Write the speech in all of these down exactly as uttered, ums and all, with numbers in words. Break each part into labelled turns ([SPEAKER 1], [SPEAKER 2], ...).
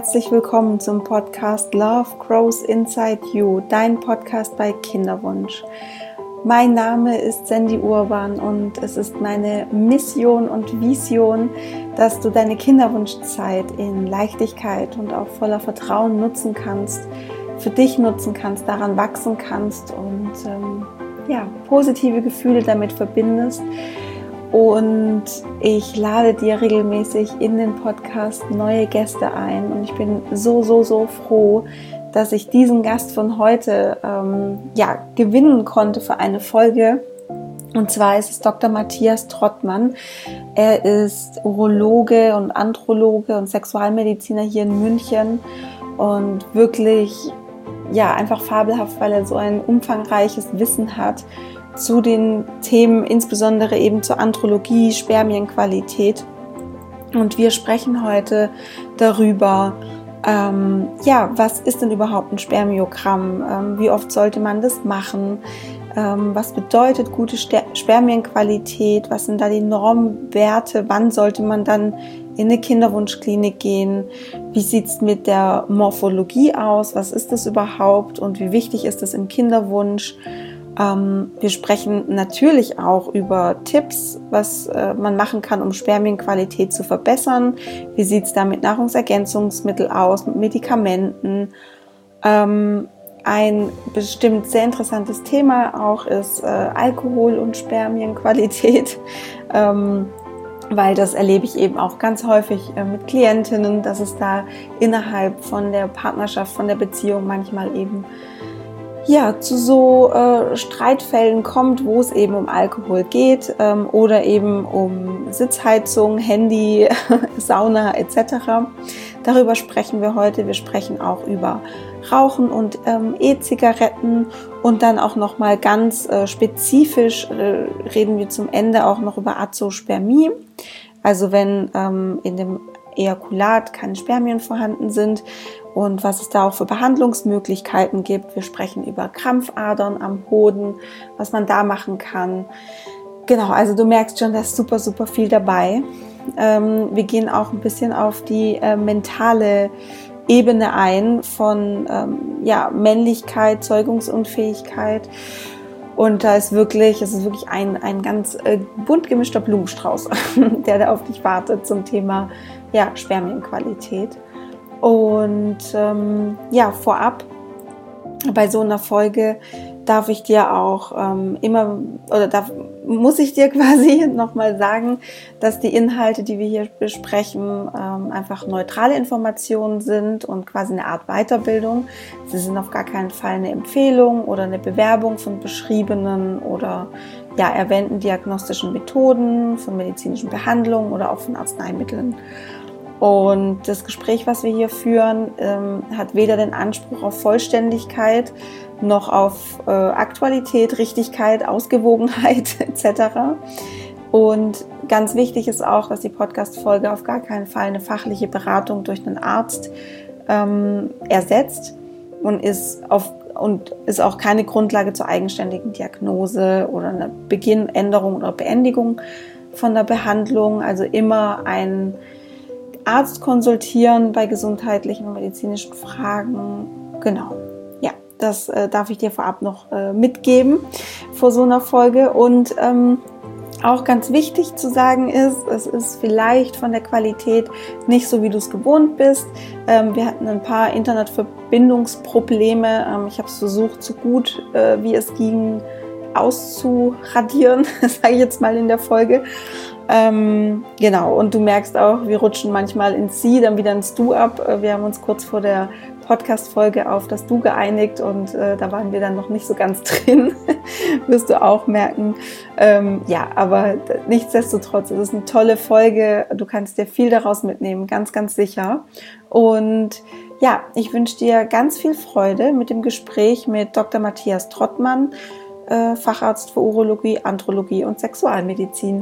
[SPEAKER 1] herzlich willkommen zum Podcast Love Grows Inside You, dein Podcast bei Kinderwunsch. Mein Name ist Sandy Urban und es ist meine Mission und Vision, dass du deine Kinderwunschzeit in Leichtigkeit und auch voller Vertrauen nutzen kannst, für dich nutzen kannst, daran wachsen kannst und ähm, ja, positive Gefühle damit verbindest. Und ich lade dir regelmäßig in den Podcast neue Gäste ein und ich bin so, so, so froh, dass ich diesen Gast von heute ähm, ja, gewinnen konnte für eine Folge. Und zwar ist es Doktor Matthias Trottmann. Er ist Urologe und Androloge und Sexualmediziner hier in München und wirklich ja, einfach fabelhaft, weil er so ein umfangreiches Wissen hat zu den Themen, insbesondere eben zur Andrologie, Spermienqualität. Und wir sprechen heute darüber, ähm, ja, was ist denn überhaupt ein Spermiogramm? Ähm, wie oft sollte man das machen? Ähm, was bedeutet gute Spermienqualität? Was sind da die Normwerte? Wann sollte man dann in eine Kinderwunschklinik gehen? Wie sieht es mit der Morphologie aus? Was ist das überhaupt? Und wie wichtig ist das im Kinderwunsch? Ähm, wir sprechen natürlich auch über Tipps, was äh, man machen kann, um Spermienqualität zu verbessern. Wie sieht es da mit Nahrungsergänzungsmitteln aus, mit Medikamenten? Ähm, ein bestimmt sehr interessantes Thema auch ist äh, Alkohol und Spermienqualität, ähm, weil das erlebe ich eben auch ganz häufig äh, mit Klientinnen, dass es da innerhalb von der Partnerschaft, von der Beziehung manchmal eben ja, zu so äh, Streitfällen kommt, wo es eben um Alkohol geht ähm, oder eben um Sitzheizung, Handy, Sauna et cetera. Darüber sprechen wir heute. Wir sprechen auch über Rauchen und ähm, E-Zigaretten und dann auch nochmal ganz äh, spezifisch äh, reden wir zum Ende auch noch über Azospermie. Also wenn ähm, in dem Ejakulat keine Spermien vorhanden sind und was es da auch für Behandlungsmöglichkeiten gibt. Wir sprechen über Krampfadern am Hoden, was man da machen kann. Genau, also du merkst schon, da ist super, super viel dabei. Ähm, wir gehen auch ein bisschen auf die äh, mentale Ebene ein von ähm, ja, Männlichkeit, Zeugungsunfähigkeit. Und da ist wirklich, es ist wirklich ein, ein ganz äh, bunt gemischter Blumenstrauß, der da auf dich wartet zum Thema ja, Spermienqualität. Und ähm, ja, vorab bei so einer Folge darf ich dir auch ähm, immer, oder darf, muss ich dir quasi nochmal sagen, dass die Inhalte, die wir hier besprechen, ähm, einfach neutrale Informationen sind und quasi eine Art Weiterbildung. Sie sind auf gar keinen Fall eine Empfehlung oder eine Bewerbung von beschriebenen oder ja, erwähnten diagnostischen Methoden, von medizinischen Behandlungen oder auch von Arzneimitteln. Und das Gespräch, was wir hier führen, ähm, hat weder den Anspruch auf Vollständigkeit noch auf äh, Aktualität, Richtigkeit, Ausgewogenheit et cetera. Und ganz wichtig ist auch, dass die Podcast-Folge auf gar keinen Fall eine fachliche Beratung durch einen Arzt ähm, ersetzt und ist auf und ist auch keine Grundlage zur eigenständigen Diagnose oder einer Beginn, Änderung oder Beendigung von der Behandlung. Also immer ein Arzt konsultieren bei gesundheitlichen und medizinischen Fragen. Genau, ja, das äh, darf ich dir vorab noch äh, mitgeben vor so einer Folge. Und ähm, auch ganz wichtig zu sagen ist, es ist vielleicht von der Qualität nicht so, wie du es gewohnt bist. Ähm, wir hatten ein paar Internetverbindungsprobleme. Ähm, ich habe es versucht, so gut äh, wie es ging, auszuradieren, sage ich jetzt mal in der Folge. Ähm, genau, und du merkst auch, wir rutschen manchmal ins Sie, dann wieder ins Du ab. Wir haben uns kurz vor der Podcast-Folge auf das Du geeinigt und äh, da waren wir dann noch nicht so ganz drin, wirst du auch merken. Ähm, ja, aber nichtsdestotrotz, es ist eine tolle Folge, du kannst dir viel daraus mitnehmen, ganz, ganz sicher. Und ja, ich wünsche dir ganz viel Freude mit dem Gespräch mit Doktor Matthias Trottmann, äh, Facharzt für Urologie, Andrologie und Sexualmedizin.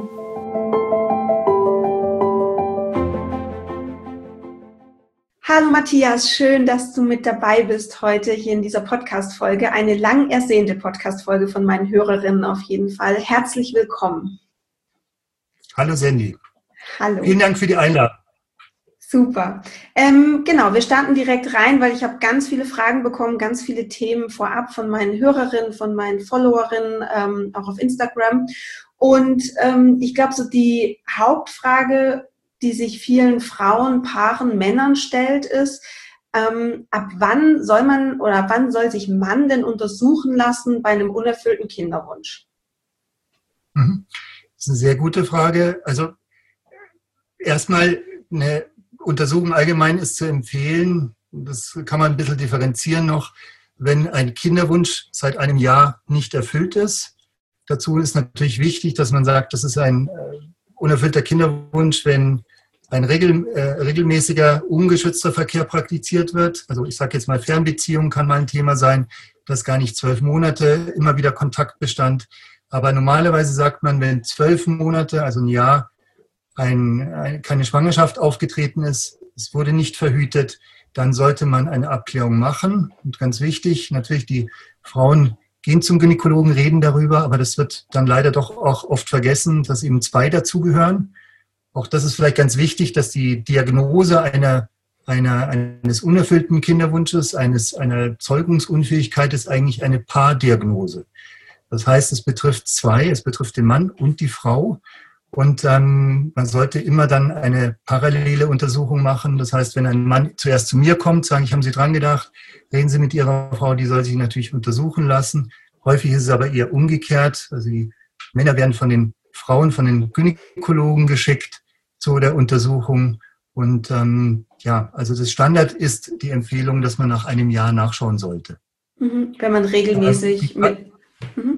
[SPEAKER 1] Hallo Matthias, schön, dass du mit dabei bist heute hier in dieser Podcast-Folge. Eine lang ersehnte Podcast-Folge von meinen Hörerinnen auf jeden Fall. Herzlich willkommen.
[SPEAKER 2] Hallo Sandy.
[SPEAKER 1] Hallo.
[SPEAKER 2] Vielen Dank für die Einladung.
[SPEAKER 1] Super. Ähm, genau, wir starten direkt rein, weil ich habe ganz viele Fragen bekommen, ganz viele Themen vorab von meinen Hörerinnen, von meinen Followerinnen, ähm, auch auf Instagram. Und ähm, ich glaube, so die Hauptfrage, die sich vielen Frauen, Paaren, Männern stellt, ist, ähm, ab wann soll man oder ab wann soll sich Mann denn untersuchen lassen bei einem unerfüllten Kinderwunsch?
[SPEAKER 2] Mhm. Das ist eine sehr gute Frage. Also erstmal eine Untersuchung allgemein ist zu empfehlen, das kann man ein bisschen differenzieren noch, wenn ein Kinderwunsch seit einem Jahr nicht erfüllt ist. Dazu ist natürlich wichtig, dass man sagt, das ist ein äh, unerfüllter Kinderwunsch, wenn ein regel, äh, regelmäßiger, ungeschützter Verkehr praktiziert wird. Also ich sage jetzt mal, Fernbeziehung kann mal ein Thema sein, dass gar nicht zwölf Monate immer wieder Kontakt bestand. Aber normalerweise sagt man, wenn zwölf Monate, also ein Jahr, Ein, ein, keine Schwangerschaft aufgetreten ist, es wurde nicht verhütet, dann sollte man eine Abklärung machen. Und ganz wichtig, natürlich die Frauen gehen zum Gynäkologen, reden darüber, aber das wird dann leider doch auch oft vergessen, dass eben zwei dazugehören. Auch das ist vielleicht ganz wichtig, dass die Diagnose einer, einer, eines unerfüllten Kinderwunsches, eines, einer Zeugungsunfähigkeit ist eigentlich eine Paardiagnose. Das heißt, es betrifft zwei, es betrifft den Mann und die Frau. Und ähm, man sollte immer dann eine parallele Untersuchung machen. Das heißt, wenn ein Mann zuerst zu mir kommt, sage ich, haben Sie dran gedacht, reden Sie mit Ihrer Frau, die soll sich natürlich untersuchen lassen. Häufig ist es aber eher umgekehrt. Also die Männer werden von den Frauen, von den Gynäkologen geschickt zu der Untersuchung. Und ähm, ja, also das Standard ist die Empfehlung, dass man nach einem Jahr nachschauen sollte.
[SPEAKER 1] Mhm, wenn man regelmäßig
[SPEAKER 2] Ähm,
[SPEAKER 1] mit... Mhm.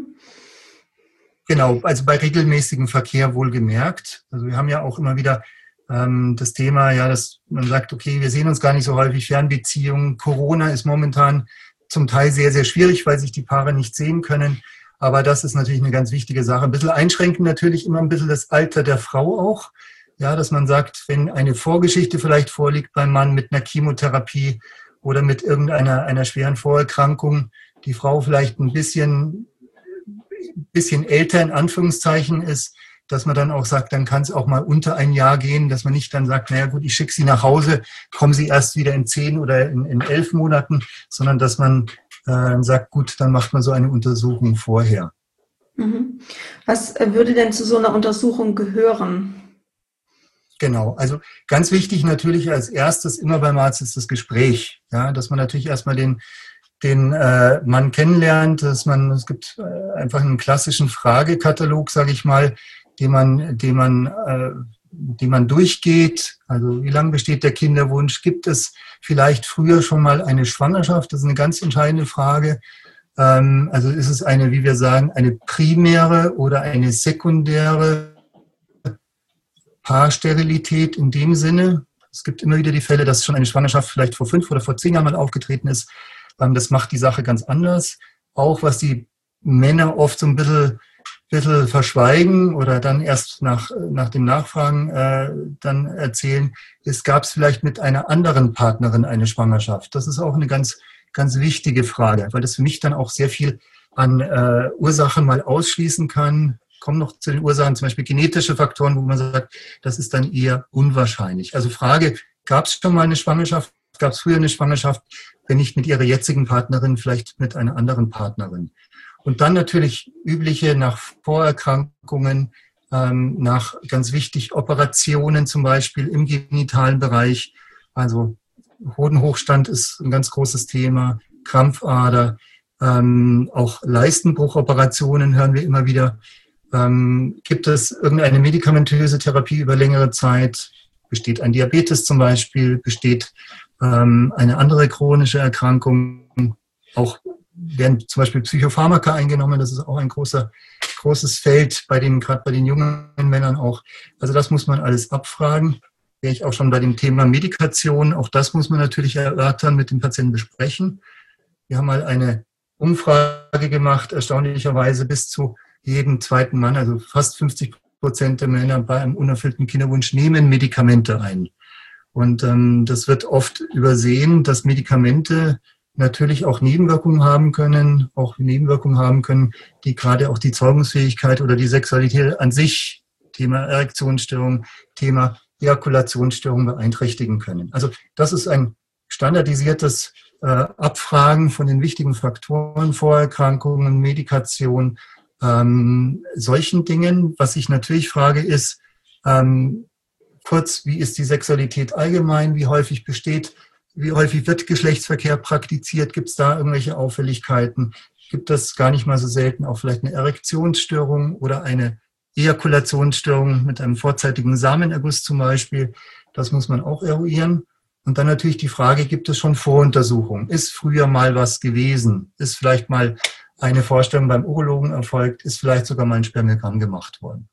[SPEAKER 2] Genau, also bei regelmäßigem Verkehr wohlgemerkt. Also wir haben ja auch immer wieder ähm, das Thema, ja, dass man sagt, okay, wir sehen uns gar nicht so häufig, Fernbeziehungen. Corona ist momentan zum Teil sehr, sehr schwierig, weil sich die Paare nicht sehen können. Aber das ist natürlich eine ganz wichtige Sache. Ein bisschen einschränken natürlich immer ein bisschen das Alter der Frau auch. Ja, dass man sagt, wenn eine Vorgeschichte vielleicht vorliegt beim Mann mit einer Chemotherapie oder mit irgendeiner einer schweren Vorerkrankung, die Frau vielleicht ein bisschen bisschen älter in Anführungszeichen ist, dass man dann auch sagt, dann kann es auch mal unter ein Jahr gehen, dass man nicht dann sagt, naja gut, ich schicke Sie nach Hause, kommen Sie erst wieder in zehn oder in, in elf Monaten, sondern dass man äh, sagt, gut, dann macht man so eine Untersuchung vorher.
[SPEAKER 1] Mhm. Was würde denn zu so einer Untersuchung gehören?
[SPEAKER 2] Genau, also ganz wichtig natürlich als erstes immer beim Arzt ist das Gespräch, ja, dass man natürlich erstmal den den äh, man kennenlernt, dass man, es gibt äh, einfach einen klassischen Fragekatalog, sage ich mal, den man, den man, äh, den man durchgeht. Also wie lange besteht der Kinderwunsch? Gibt es vielleicht früher schon mal eine Schwangerschaft? Das ist eine ganz entscheidende Frage. Ähm, also ist es eine, wie wir sagen, eine primäre oder eine sekundäre Paarsterilität in dem Sinne? Es gibt immer wieder die Fälle, dass schon eine Schwangerschaft vielleicht vor fünf oder vor zehn Jahren mal aufgetreten ist. Das macht die Sache ganz anders. Auch was die Männer oft so ein bisschen, bisschen verschweigen oder dann erst nach, nach dem Nachfragen äh, dann erzählen, ist, gab es vielleicht mit einer anderen Partnerin eine Schwangerschaft? Das ist auch eine ganz, ganz wichtige Frage, weil das für mich dann auch sehr viel an äh, Ursachen mal ausschließen kann. Kommen noch zu den Ursachen, zum Beispiel genetische Faktoren, wo man sagt, das ist dann eher unwahrscheinlich. Also Frage, gab es schon mal eine Schwangerschaft? Gab es früher eine Schwangerschaft? Wenn nicht mit ihrer jetzigen Partnerin, vielleicht mit einer anderen Partnerin. Und dann natürlich übliche nach Vorerkrankungen, ähm, nach ganz wichtig Operationen zum Beispiel im genitalen Bereich. Also Hodenhochstand ist ein ganz großes Thema, Krampfader, ähm, auch Leistenbruchoperationen hören wir immer wieder. Ähm, gibt es irgendeine medikamentöse Therapie über längere Zeit? Besteht ein Diabetes zum Beispiel? Besteht ähm, eine andere chronische Erkrankung? Auch werden zum Beispiel Psychopharmaka eingenommen. Das ist auch ein großer, großes Feld, bei den, gerade bei den jungen Männern auch. Also das muss man alles abfragen. Wäre ich auch schon bei dem Thema Medikation. Auch das muss man natürlich erörtern, mit dem Patienten besprechen. Wir haben mal eine Umfrage gemacht, erstaunlicherweise bis zu jedem zweiten Mann, also fast fünfzig Prozent der Männer bei einem unerfüllten Kinderwunsch nehmen Medikamente ein. Und ähm, das wird oft übersehen, dass Medikamente natürlich auch Nebenwirkungen haben können, auch Nebenwirkungen haben können, die gerade auch die Zeugungsfähigkeit oder die Sexualität an sich, Thema Erektionsstörung, Thema Ejakulationsstörungen beeinträchtigen können. Also das ist ein standardisiertes äh, Abfragen von den wichtigen Faktoren, Vorerkrankungen, Medikation, ähm, solchen Dingen. Was ich natürlich frage ist, ähm, kurz, wie ist die Sexualität allgemein, wie häufig besteht, wie häufig wird Geschlechtsverkehr praktiziert, gibt es da irgendwelche Auffälligkeiten, gibt es gar nicht mal so selten auch vielleicht eine Erektionsstörung oder eine Ejakulationsstörung mit einem vorzeitigen Samenerguss zum Beispiel. Das muss man auch eruieren. Und dann natürlich die Frage, gibt es schon Voruntersuchungen? Ist früher mal was gewesen? Ist vielleicht mal eine Vorstellung beim Urologen erfolgt? Ist vielleicht sogar mal ein Spermiogramm gemacht worden?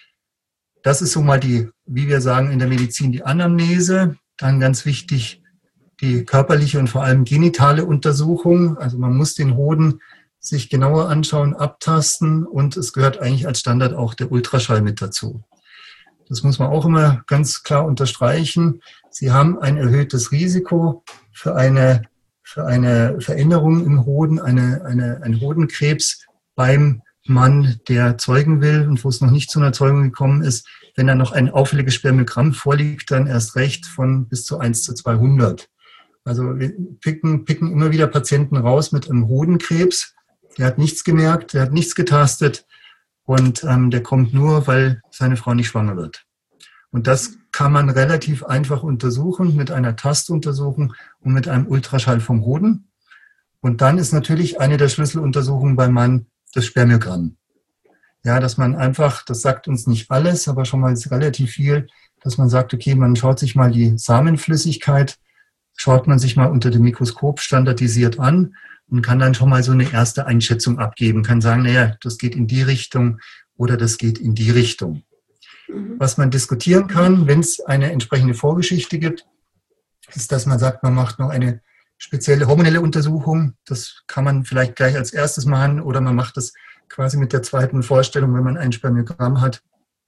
[SPEAKER 2] Das ist so mal die, wie wir sagen in der Medizin, die Anamnese. Dann ganz wichtig, die körperliche und vor allem genitale Untersuchung. Also man muss den Hoden sich genauer anschauen, abtasten und es gehört eigentlich als Standard auch der Ultraschall mit dazu. Das muss man auch immer ganz klar unterstreichen. Sie haben ein erhöhtes Risiko für eine, für eine Veränderung im Hoden, eine, eine, ein Hodenkrebs beim Mann, der zeugen will und wo es noch nicht zu einer Zeugung gekommen ist. Wenn da noch ein auffälliges Spermiogramm vorliegt, dann erst recht von bis zu eins zu zweihundert. Also wir picken, picken immer wieder Patienten raus mit einem Hodenkrebs. Der hat nichts gemerkt, der hat nichts getastet und ähm, der kommt nur, weil seine Frau nicht schwanger wird. Und das kann man relativ einfach untersuchen mit einer Tastuntersuchung und mit einem Ultraschall vom Hoden. Und dann ist natürlich eine der Schlüsseluntersuchungen beim Mann das Spermiogramm. Ja, dass man einfach, das sagt uns nicht alles, aber schon mal relativ viel, dass man sagt, okay, man schaut sich mal die Samenflüssigkeit, schaut man sich mal unter dem Mikroskop standardisiert an und kann dann schon mal so eine erste Einschätzung abgeben, kann sagen, naja, das geht in die Richtung oder das geht in die Richtung. Mhm. Was man diskutieren kann, wenn es eine entsprechende Vorgeschichte gibt, ist, dass man sagt, man macht noch eine spezielle hormonelle Untersuchung. Das kann man vielleicht gleich als erstes machen oder man macht das quasi mit der zweiten Vorstellung, wenn man ein Spermiogramm hat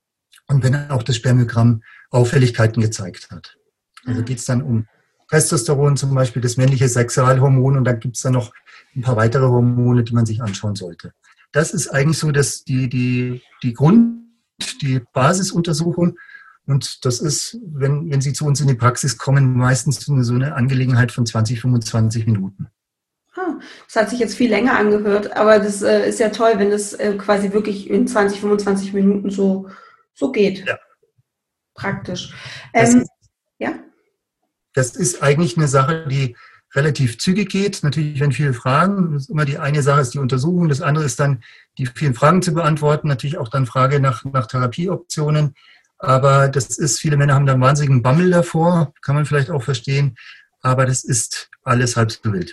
[SPEAKER 2] und wenn auch das Spermiogramm Auffälligkeiten gezeigt hat. Also geht es dann um Testosteron zum Beispiel, das männliche Sexualhormon und dann gibt es dann noch ein paar weitere Hormone, die man sich anschauen sollte. Das ist eigentlich so dass die, die, die Grund, die Basisuntersuchung und das ist, wenn, wenn Sie zu uns in die Praxis kommen, meistens so eine Angelegenheit von zwanzig, fünfundzwanzig Minuten.
[SPEAKER 1] Das hat sich jetzt viel länger angehört, aber das äh, ist ja toll, wenn es äh, quasi wirklich in zwanzig, fünfundzwanzig Minuten so, so geht. Ja. Praktisch. Ähm,
[SPEAKER 2] ist, ja? Das ist eigentlich eine Sache, die relativ zügig geht. Natürlich, wenn viele Fragen, das ist immer die eine Sache ist die Untersuchung, das andere ist dann, die vielen Fragen zu beantworten, natürlich auch dann Frage nach, nach Therapieoptionen. Aber das ist, viele Männer haben da einen wahnsinnigen Bammel davor, kann man vielleicht auch verstehen, aber das ist alles halb so wild.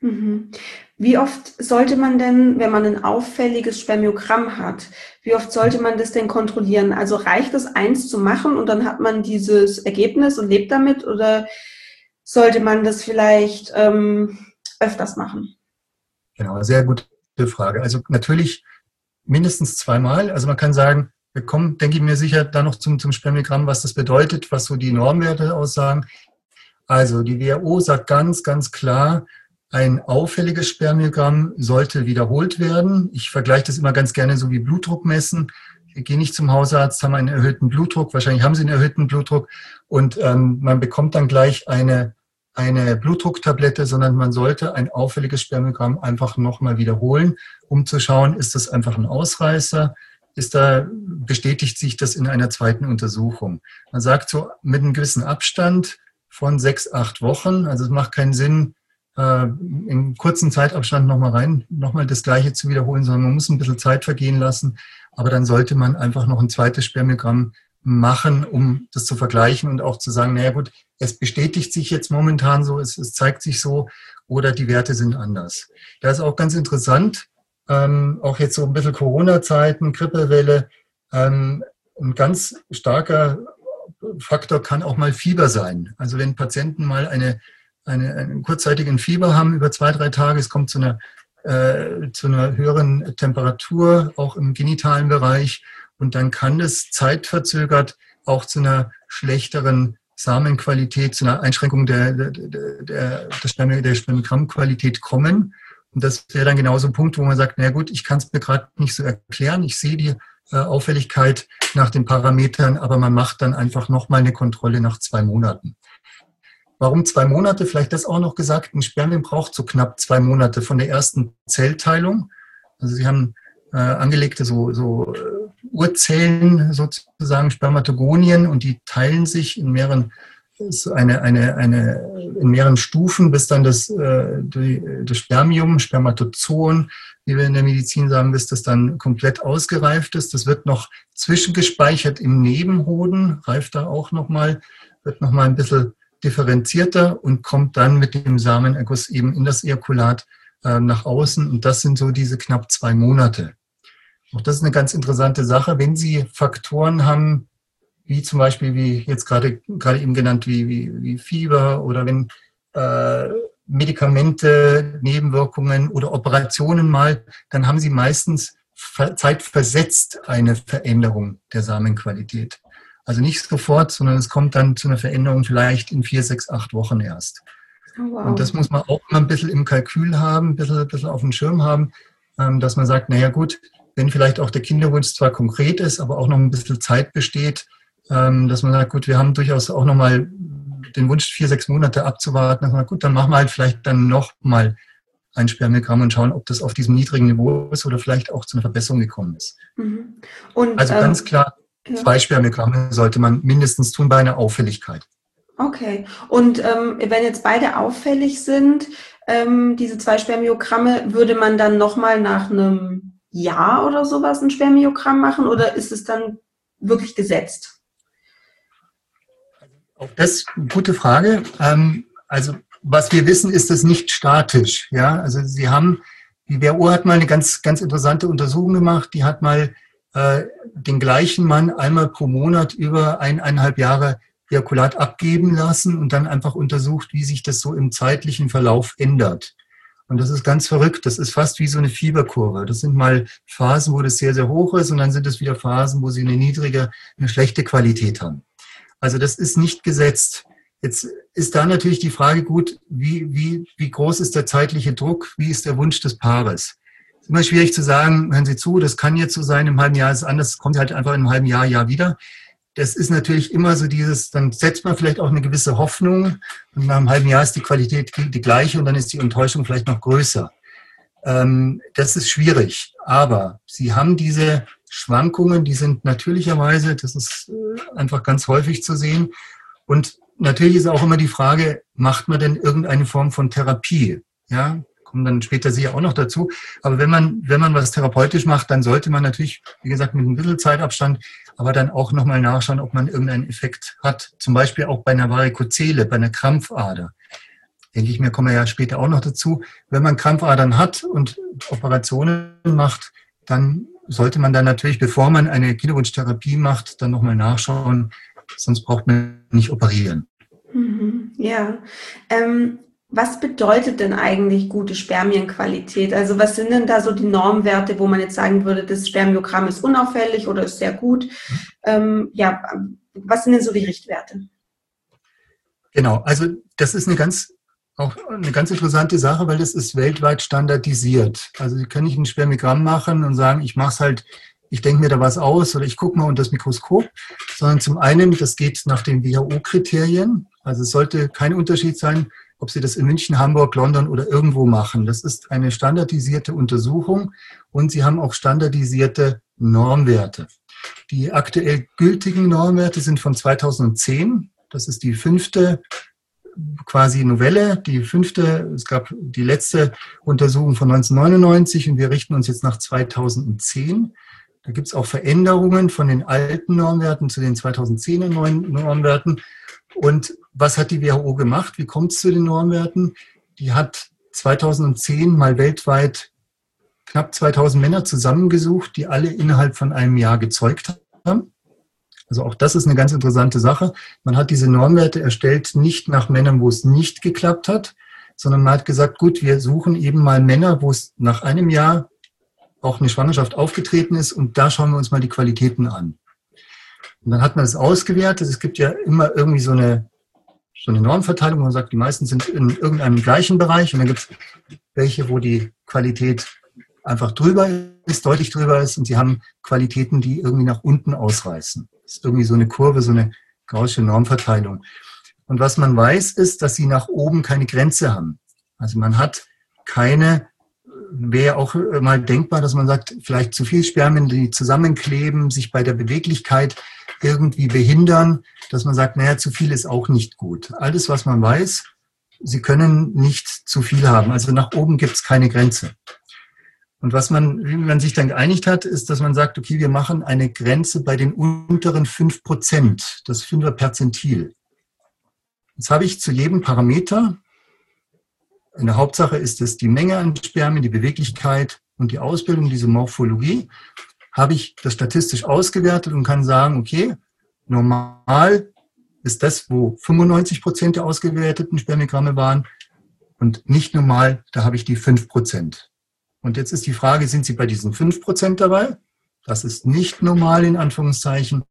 [SPEAKER 1] Wie oft sollte man denn, wenn man ein auffälliges Spermiogramm hat, wie oft sollte man das denn kontrollieren? Also reicht es, eins zu machen und dann hat man dieses Ergebnis und lebt damit oder sollte man das vielleicht ähm, öfters machen?
[SPEAKER 2] Genau, sehr gute Frage. Also natürlich mindestens zweimal. Also man kann sagen, wir kommen, denke ich mir sicher, da noch zum, zum Spermiogramm, was das bedeutet, was so die Normwerte aussagen. Also die W H O sagt ganz, ganz klar, ein auffälliges Spermiogramm sollte wiederholt werden. Ich vergleiche das immer ganz gerne so wie Blutdruck messen. Wir gehen nicht zum Hausarzt, haben einen erhöhten Blutdruck. Wahrscheinlich haben Sie einen erhöhten Blutdruck. Und ähm, man bekommt dann gleich eine, eine Blutdrucktablette, sondern man sollte ein auffälliges Spermiogramm einfach nochmal wiederholen, um zu schauen, ist das einfach ein Ausreißer? Ist da, bestätigt sich das in einer zweiten Untersuchung? Man sagt so mit einem gewissen Abstand von sechs, acht Wochen. Also es macht keinen Sinn, in kurzen Zeitabstand nochmal rein, nochmal das Gleiche zu wiederholen, sondern man muss ein bisschen Zeit vergehen lassen. Aber dann sollte man einfach noch ein zweites Spermiogramm machen, um das zu vergleichen und auch zu sagen, naja gut, es bestätigt sich jetzt momentan so, es, es zeigt sich so oder die Werte sind anders. Da ist auch ganz interessant, ähm, auch jetzt so ein bisschen Corona-Zeiten, Grippewelle, ähm, ein ganz starker Faktor kann auch mal Fieber sein. Also wenn Patienten mal eine Eine, einen kurzzeitigen Fieber haben über zwei, drei Tage. Es kommt zu einer, äh, zu einer höheren Temperatur, auch im genitalen Bereich. Und dann kann es zeitverzögert auch zu einer schlechteren Samenqualität, zu einer Einschränkung der, der, der, der, Sperm, der Spermiogrammqualität kommen. Und das wäre dann genauso ein Punkt, wo man sagt, na gut, ich kann es mir gerade nicht so erklären. Ich sehe die äh, Auffälligkeit nach den Parametern, aber man macht dann einfach nochmal eine Kontrolle nach zwei Monaten. Warum zwei Monate? Vielleicht das auch noch gesagt. Ein Spermium braucht so knapp zwei Monate von der ersten Zellteilung. Also Sie haben äh, angelegte so, so äh, Urzellen, sozusagen Spermatogonien, und die teilen sich in mehreren, eine, eine, eine, in mehreren Stufen, bis dann das, äh, das Spermium, Spermatozoon, wie wir in der Medizin sagen, bis das dann komplett ausgereift ist. Das wird noch zwischengespeichert im Nebenhoden, reift da auch nochmal, wird nochmal ein bisschen differenzierter und kommt dann mit dem Samenerguss eben in das Ejakulat äh, nach außen. Und das sind so diese knapp zwei Monate. Auch das ist eine ganz interessante Sache. Wenn Sie Faktoren haben, wie zum Beispiel, wie jetzt gerade gerade eben genannt, wie, wie, wie Fieber oder wenn äh, Medikamente, Nebenwirkungen oder Operationen mal, dann haben Sie meistens zeitversetzt eine Veränderung der Samenqualität. Also nicht sofort, sondern es kommt dann zu einer Veränderung vielleicht in vier, sechs, acht Wochen erst. Oh, wow. Und das muss man auch immer ein bisschen im Kalkül haben, ein bisschen, ein bisschen auf dem Schirm haben, dass man sagt, naja gut, wenn vielleicht auch der Kinderwunsch zwar konkret ist, aber auch noch ein bisschen Zeit besteht, dass man sagt, gut, wir haben durchaus auch noch mal den Wunsch, vier, sechs Monate abzuwarten. Dass man sagt, gut, dann machen wir halt vielleicht dann noch mal ein Spermiogramm und schauen, ob das auf diesem niedrigen Niveau ist oder vielleicht auch zu einer Verbesserung gekommen ist. Mhm. Und, also ganz ähm, klar, ja. Zwei Spermiogramme sollte man mindestens tun bei einer Auffälligkeit.
[SPEAKER 1] Okay. Und ähm, wenn jetzt beide auffällig sind, ähm, diese zwei Spermiogramme, würde man dann nochmal nach einem Jahr oder sowas ein Spermiogramm machen oder ist es dann wirklich gesetzt?
[SPEAKER 2] Auch das ist eine gute Frage. Ähm, also was wir wissen, ist das nicht statisch. Ja, also Sie haben, die W H O hat mal eine ganz, ganz interessante Untersuchung gemacht. Die hat mal äh, den gleichen Mann einmal pro Monat über eineinhalb Jahre Ejakulat abgeben lassen und dann einfach untersucht, wie sich das so im zeitlichen Verlauf ändert. Und das ist ganz verrückt. Das ist fast wie so eine Fieberkurve. Das sind mal Phasen, wo das sehr, sehr hoch ist und dann sind es wieder Phasen, wo sie eine niedrige, eine schlechte Qualität haben. Also das ist nicht gesetzt. Jetzt ist da natürlich die Frage, gut, wie, wie, wie groß ist der zeitliche Druck? Wie ist der Wunsch des Paares? Es ist immer schwierig zu sagen, hören Sie zu, das kann jetzt so sein, im halben Jahr ist es anders, kommt halt einfach in einem halben Jahr, Jahr wieder. Das ist natürlich immer so dieses, dann setzt man vielleicht auch eine gewisse Hoffnung und nach einem halben Jahr ist die Qualität die gleiche und dann ist die Enttäuschung vielleicht noch größer. Ähm, das ist schwierig, aber Sie haben diese Schwankungen, die sind natürlicherweise, das ist einfach ganz häufig zu sehen. Und natürlich ist auch immer die Frage, macht man denn irgendeine Form von Therapie? Ja, kommen dann später sicher auch noch dazu. Aber wenn man, wenn man was therapeutisch macht, dann sollte man natürlich, wie gesagt, mit ein bisschen Zeitabstand, aber dann auch nochmal nachschauen, ob man irgendeinen Effekt hat. Zum Beispiel auch bei einer Varikozele, bei einer Krampfader. Denke ich mir, kommen wir ja später auch noch dazu. Wenn man Krampfadern hat und Operationen macht, dann sollte man dann natürlich, bevor man eine Kinderwunschtherapie macht, dann nochmal nachschauen, sonst braucht man nicht operieren.
[SPEAKER 1] Mhm, ja. Ähm, was bedeutet denn eigentlich gute Spermienqualität? Also was sind denn da so die Normwerte, wo man jetzt sagen würde, das Spermiogramm ist unauffällig oder ist sehr gut? Mhm. Ähm, ja, was sind denn so die Richtwerte?
[SPEAKER 2] Genau, also das ist eine ganz Auch eine ganz interessante Sache, weil das ist weltweit standardisiert. Also Sie können nicht ein Spermiogramm machen und sagen, ich mache es halt, ich denke mir da was aus oder ich gucke mal unter das Mikroskop, sondern zum einen, das geht nach den W H O-Kriterien. Also es sollte kein Unterschied sein, ob Sie das in München, Hamburg, London oder irgendwo machen. Das ist eine standardisierte Untersuchung und Sie haben auch standardisierte Normwerte. Die aktuell gültigen Normwerte sind von zweitausendzehn. Das ist die fünfte quasi Novelle, die fünfte, es gab die letzte Untersuchung von neunzehnhundertneunundneunzig und wir richten uns jetzt nach zweitausendzehn. Da gibt es auch Veränderungen von den alten Normwerten zu den zweitausendzehner Normwerten. Und was hat die W H O gemacht? Wie kommt es zu den Normwerten? Die hat zweitausendzehn mal weltweit knapp zweitausend Männer zusammengesucht, die alle innerhalb von einem Jahr gezeugt haben. Also auch das ist eine ganz interessante Sache. Man hat diese Normwerte erstellt, nicht nach Männern, wo es nicht geklappt hat, sondern man hat gesagt, gut, wir suchen eben mal Männer, wo es nach einem Jahr auch eine Schwangerschaft aufgetreten ist und da schauen wir uns mal die Qualitäten an. Und dann hat man das ausgewertet. Es gibt ja immer irgendwie so eine, so eine Normverteilung, wo man sagt, die meisten sind in irgendeinem gleichen Bereich und dann gibt es welche, wo die Qualität einfach drüber ist, deutlich drüber ist und sie haben Qualitäten, die irgendwie nach unten ausreißen. Das ist irgendwie so eine Kurve, so eine gaußsche Normverteilung. Und was man weiß, ist, dass sie nach oben keine Grenze haben. Also man hat keine, wäre auch mal denkbar, dass man sagt, vielleicht zu viel Spermien, die zusammenkleben, sich bei der Beweglichkeit irgendwie behindern, dass man sagt, naja, zu viel ist auch nicht gut. Alles, was man weiß, sie können nicht zu viel haben. Also nach oben gibt es keine Grenze. Und was man, wie man sich dann geeinigt hat, ist, dass man sagt, okay, wir machen eine Grenze bei den unteren fünf Prozent, das Fünfer Perzentil. Jetzt habe ich zu jedem Parameter, in der Hauptsache ist es die Menge an Spermien, die Beweglichkeit und die Ausbildung, diese Morphologie, habe ich das statistisch ausgewertet und kann sagen, okay, normal ist das, wo fünfundneunzig Prozent der ausgewerteten Spermiogramme waren und nicht normal, da habe ich die fünf Prozent. Und jetzt ist die Frage, sind Sie bei diesen fünf Prozent dabei? Das ist nicht normal in Anführungszeichen.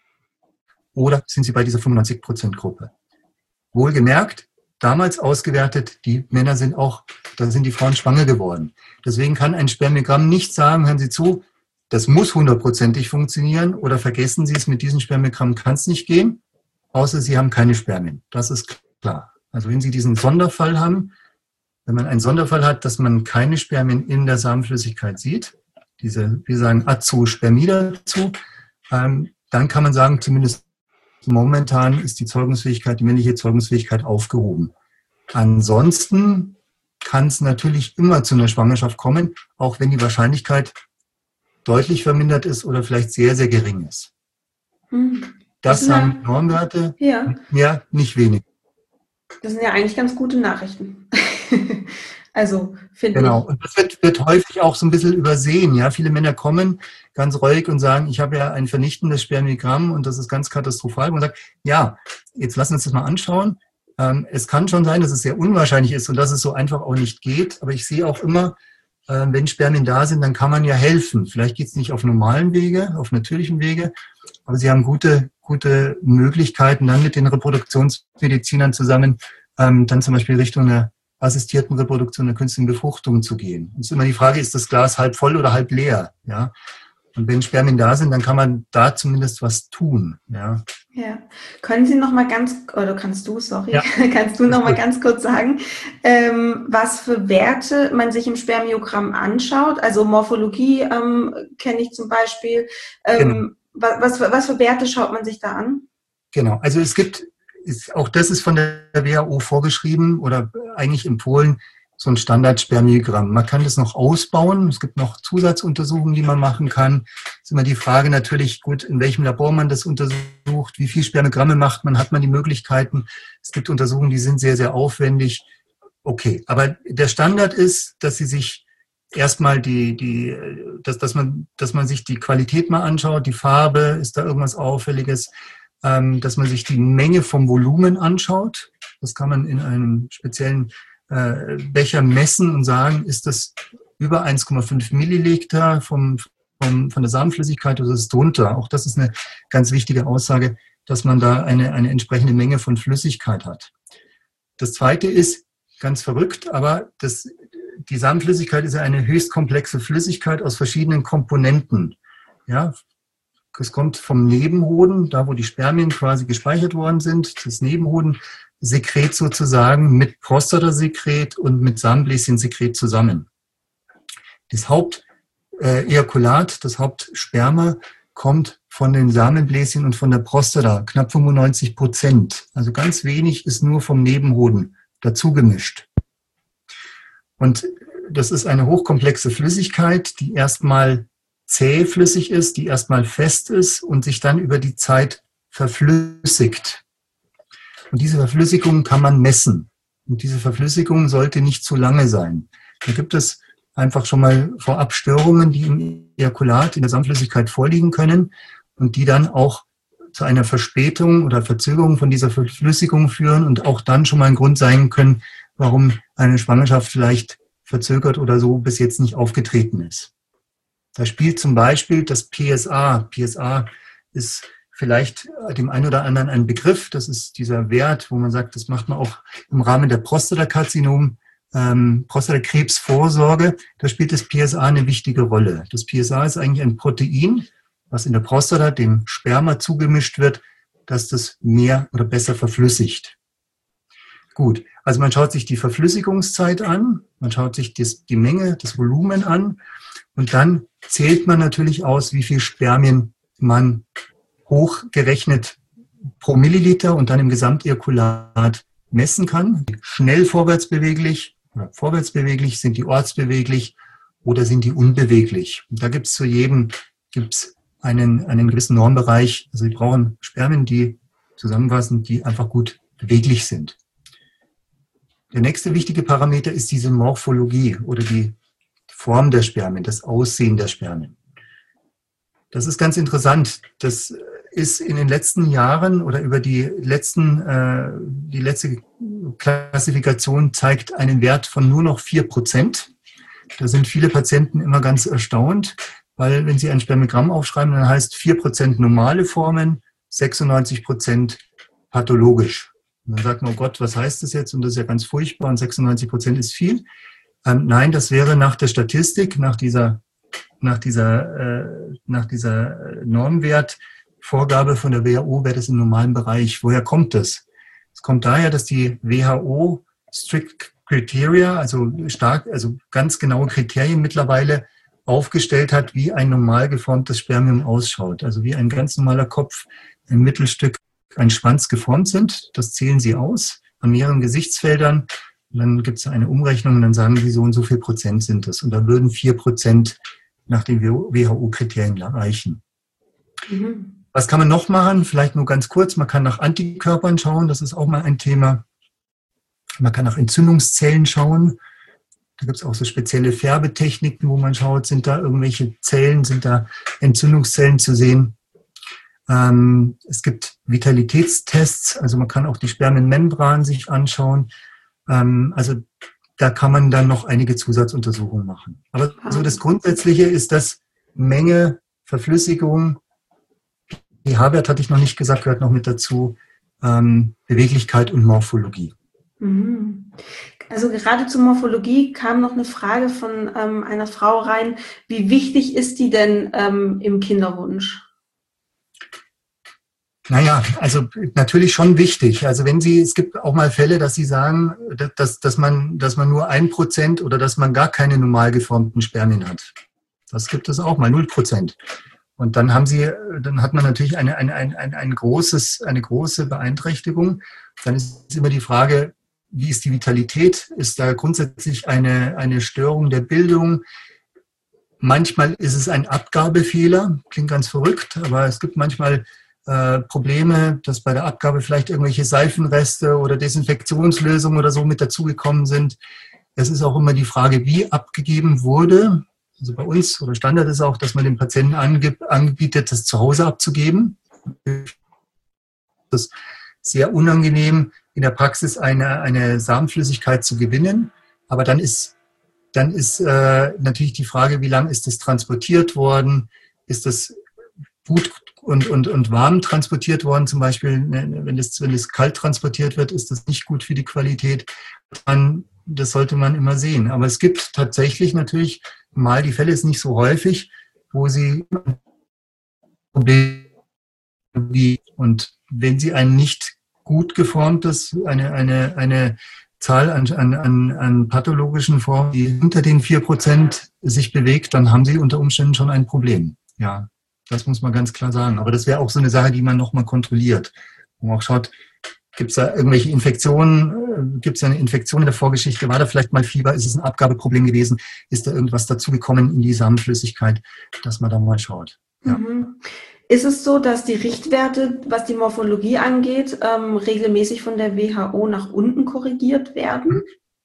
[SPEAKER 2] Oder sind Sie bei dieser fünfundneunzig Prozent Gruppe? Wohlgemerkt, damals ausgewertet, die Männer sind auch, da sind die Frauen schwanger geworden. Deswegen kann ein Spermiogramm nicht sagen, hören Sie zu, das muss hundertprozentig funktionieren oder vergessen Sie es, mit diesem Spermiogramm kann es nicht gehen, außer Sie haben keine Spermien. Das ist klar. Also wenn Sie diesen Sonderfall haben, wenn man einen Sonderfall hat, dass man keine Spermien in der Samenflüssigkeit sieht, diese, wir sagen Azospermie dazu, ähm, dann kann man sagen, zumindest momentan ist die Zeugungsfähigkeit, die männliche Zeugungsfähigkeit aufgehoben. Ansonsten kann es natürlich immer zu einer Schwangerschaft kommen, auch wenn die Wahrscheinlichkeit deutlich vermindert ist oder vielleicht sehr, sehr gering ist.
[SPEAKER 1] Hm.
[SPEAKER 2] Das,
[SPEAKER 1] das
[SPEAKER 2] sagen
[SPEAKER 1] ja,
[SPEAKER 2] Normwerte,
[SPEAKER 1] ja.
[SPEAKER 2] mehr, nicht wenig.
[SPEAKER 1] Das sind ja eigentlich ganz gute Nachrichten. Also, finde ich.
[SPEAKER 2] Genau, und das wird, wird häufig auch so ein bisschen übersehen. Ja, viele Männer kommen ganz ruhig und sagen, ich habe ja ein vernichtendes Spermiogramm und das ist ganz katastrophal. Und man sagt, ja, jetzt lassen wir uns das mal anschauen. Ähm, es kann schon sein, dass es sehr unwahrscheinlich ist und dass es so einfach auch nicht geht. Aber ich sehe auch immer, äh, wenn Spermien da sind, dann kann man ja helfen. Vielleicht geht es nicht auf normalen Wege, auf natürlichen Wege, aber sie haben gute, gute Möglichkeiten, dann mit den Reproduktionsmedizinern zusammen, ähm, dann zum Beispiel Richtung einer assistierten Reproduktion, der künstlichen Befruchtung zu gehen. Es ist immer die Frage, ist das Glas halb voll oder halb leer? Ja. Und wenn Spermien da sind, dann kann man da zumindest was tun. Ja.
[SPEAKER 1] Ja. Können Sie noch mal ganz, oder kannst du, sorry,
[SPEAKER 2] Ja.
[SPEAKER 1] kannst du noch mal ganz kurz sagen, ähm, was für Werte man sich im Spermiogramm anschaut? Also Morphologie ähm, kenne ich zum Beispiel. Ähm, genau. was, was, was für Werte schaut man sich da an?
[SPEAKER 2] Genau, also es gibt, ist, auch das ist von der W H O vorgeschrieben oder eigentlich empfohlen, so ein Standardspermiogramm. Man kann das noch ausbauen. Es gibt noch Zusatzuntersuchungen, die man machen kann. Es ist immer die Frage natürlich, gut, in welchem Labor man das untersucht, wie viele Spermiogramme macht man, hat man die Möglichkeiten. Es gibt Untersuchungen, die sind sehr, sehr aufwendig. Okay, aber der Standard ist, dass Sie sich erstmal die, die, dass, dass man, dass man sich die Qualität mal anschaut, die Farbe, ist da irgendwas Auffälliges, ähm, dass man sich die Menge vom Volumen anschaut. Das kann man in einem speziellen Becher messen und sagen, ist das über eins Komma fünf Milliliter vom, vom, von der Samenflüssigkeit oder ist es drunter? Auch das ist eine ganz wichtige Aussage, dass man da eine, eine entsprechende Menge von Flüssigkeit hat. Das Zweite ist ganz verrückt, aber das, die Samenflüssigkeit ist ja eine höchst komplexe Flüssigkeit aus verschiedenen Komponenten. Ja, es kommt vom Nebenhoden, da wo die Spermien quasi gespeichert worden sind, das Nebenhoden Sekret sozusagen mit Prostatasekret und mit Samenbläschensekret zusammen. Das Hauptejakulat, das Hauptsperma kommt von den Samenbläschen und von der Prostata, knapp fünfundneunzig Prozent. Also ganz wenig ist nur vom Nebenhoden dazu gemischt. Und das ist eine hochkomplexe Flüssigkeit, die erstmal zähflüssig ist, die erstmal fest ist und sich dann über die Zeit verflüssigt. Und diese Verflüssigung kann man messen. Und diese Verflüssigung sollte nicht zu lange sein. Da gibt es einfach schon mal vorab Störungen, die im Ejakulat, in der Samenflüssigkeit vorliegen können und die dann auch zu einer Verspätung oder Verzögerung von dieser Verflüssigung führen und auch dann schon mal ein Grund sein können, warum eine Schwangerschaft vielleicht verzögert oder so bis jetzt nicht aufgetreten ist. Da spielt zum Beispiel das P S A. P S A ist vielleicht dem einen oder anderen ein Begriff. Das ist dieser Wert, wo man sagt, das macht man auch im Rahmen der Prostatakarzinom ähm, Prostatakrebsvorsorge, da spielt das P S A eine wichtige Rolle. Das P S A ist eigentlich ein Protein, was in der Prostata dem Sperma zugemischt wird, dass das mehr oder besser verflüssigt. Gut, also man schaut sich die Verflüssigungszeit an, man schaut sich das, die Menge, das Volumen an und dann zählt man natürlich aus, wie viel Spermien man hochgerechnet pro Milliliter und dann im Gesamtejakulat messen kann. Schnell vorwärtsbeweglich oder vorwärtsbeweglich, sind die ortsbeweglich oder sind die unbeweglich. Und da gibt es zu jedem gibt's einen, einen gewissen Normbereich. Also wir brauchen Spermien, die zusammenfassen, die einfach gut beweglich sind. Der nächste wichtige Parameter ist diese Morphologie oder die Form der Spermien, das Aussehen der Spermien. Das ist ganz interessant. Das ist in den letzten Jahren oder über die letzten, äh, die letzte Klassifikation zeigt einen Wert von nur noch vier Prozent. Da sind viele Patienten immer ganz erstaunt, weil wenn sie ein Spermiogramm aufschreiben, dann heißt vier Prozent normale Formen, sechsundneunzig Prozent pathologisch. Und dann sagt man, oh Gott, was heißt das jetzt? Und das ist ja ganz furchtbar und sechsundneunzig Prozent ist viel. Ähm, nein, das wäre nach der Statistik, nach dieser, nach dieser, äh, nach dieser Normwertvorgabe von der W H O wäre das im normalen Bereich. Woher kommt das? Es kommt daher, dass die W H O Strict Criteria, also stark, also ganz genaue Kriterien mittlerweile aufgestellt hat, wie ein normal geformtes Spermium ausschaut. Also wie ein ganz normaler Kopf, ein Mittelstück, ein Schwanz geformt sind. Das zählen sie aus an mehreren Gesichtsfeldern. Und dann gibt es eine Umrechnung und dann sagen sie, so und so viel Prozent sind das. Und da würden vier Prozent nach den W H O-Kriterien reichen. Mhm. Was kann man noch machen? Vielleicht nur ganz kurz. Man kann nach Antikörpern schauen. Das ist auch mal ein Thema. Man kann nach Entzündungszellen schauen. Da gibt es auch so spezielle Färbetechniken, wo man schaut, sind da irgendwelche Zellen, sind da Entzündungszellen zu sehen. Ähm, es gibt Vitalitätstests, also man kann auch die Spermienmembran sich anschauen. Ähm, also da kann man dann noch einige Zusatzuntersuchungen machen. Aber so das Grundsätzliche ist das Menge, Verflüssigung, pH-Wert hatte ich noch nicht gesagt, gehört noch mit dazu, ähm, Beweglichkeit und Morphologie.
[SPEAKER 1] Also gerade zur Morphologie kam noch eine Frage von ähm, einer Frau rein. Wie wichtig ist die denn ähm, im Kinderwunsch?
[SPEAKER 2] Naja, also natürlich schon wichtig. Also wenn Sie, es gibt auch mal Fälle, dass Sie sagen, dass, dass, man, dass man nur ein Prozent oder dass man gar keine normal geformten Spermien hat. Das gibt es auch mal, null Prozent. Und dann haben Sie, dann hat man natürlich eine, eine, ein, ein, ein großes, eine große Beeinträchtigung. Dann ist immer die Frage, wie ist die Vitalität? Ist da grundsätzlich eine, eine Störung der Bildung? Manchmal ist es ein Abgabefehler, klingt ganz verrückt, aber es gibt manchmal äh, Probleme, dass bei der Abgabe vielleicht irgendwelche Seifenreste oder Desinfektionslösungen oder so mit dazugekommen sind. Es ist auch immer die Frage, wie abgegeben wurde. Also bei uns oder Standard ist auch, dass man dem Patienten angib, anbietet, das zu Hause abzugeben. Das ist sehr unangenehm, in der Praxis eine, eine Samenflüssigkeit zu gewinnen. Aber dann ist, dann ist äh, natürlich die Frage, wie lange ist das transportiert worden? Ist das gut und, und, und warm transportiert worden? Zum Beispiel, wenn es, wenn es kalt transportiert wird, ist das nicht gut für die Qualität. Man, das sollte man immer sehen. Aber es gibt tatsächlich natürlich mal, die Fälle ist nicht so häufig, wo sie Probleme und wenn sie ein nicht gut geformtes, eine, eine, eine Zahl an, an, an pathologischen Formen, die unter den vier Prozent sich bewegt, dann haben sie unter Umständen schon ein Problem. Ja, das muss man ganz klar sagen. Aber das wäre auch so eine Sache, die man nochmal kontrolliert. Wo man auch schaut, gibt es da irgendwelche Infektionen? Gibt es eine Infektion in der Vorgeschichte? War da vielleicht mal Fieber? Ist es ein Abgabeproblem gewesen? Ist da irgendwas dazugekommen in die Samenflüssigkeit, dass man da mal schaut? Ja.
[SPEAKER 1] Mhm. Ist es so, dass die Richtwerte, was die Morphologie angeht, ähm, regelmäßig von der W H O nach unten korrigiert werden?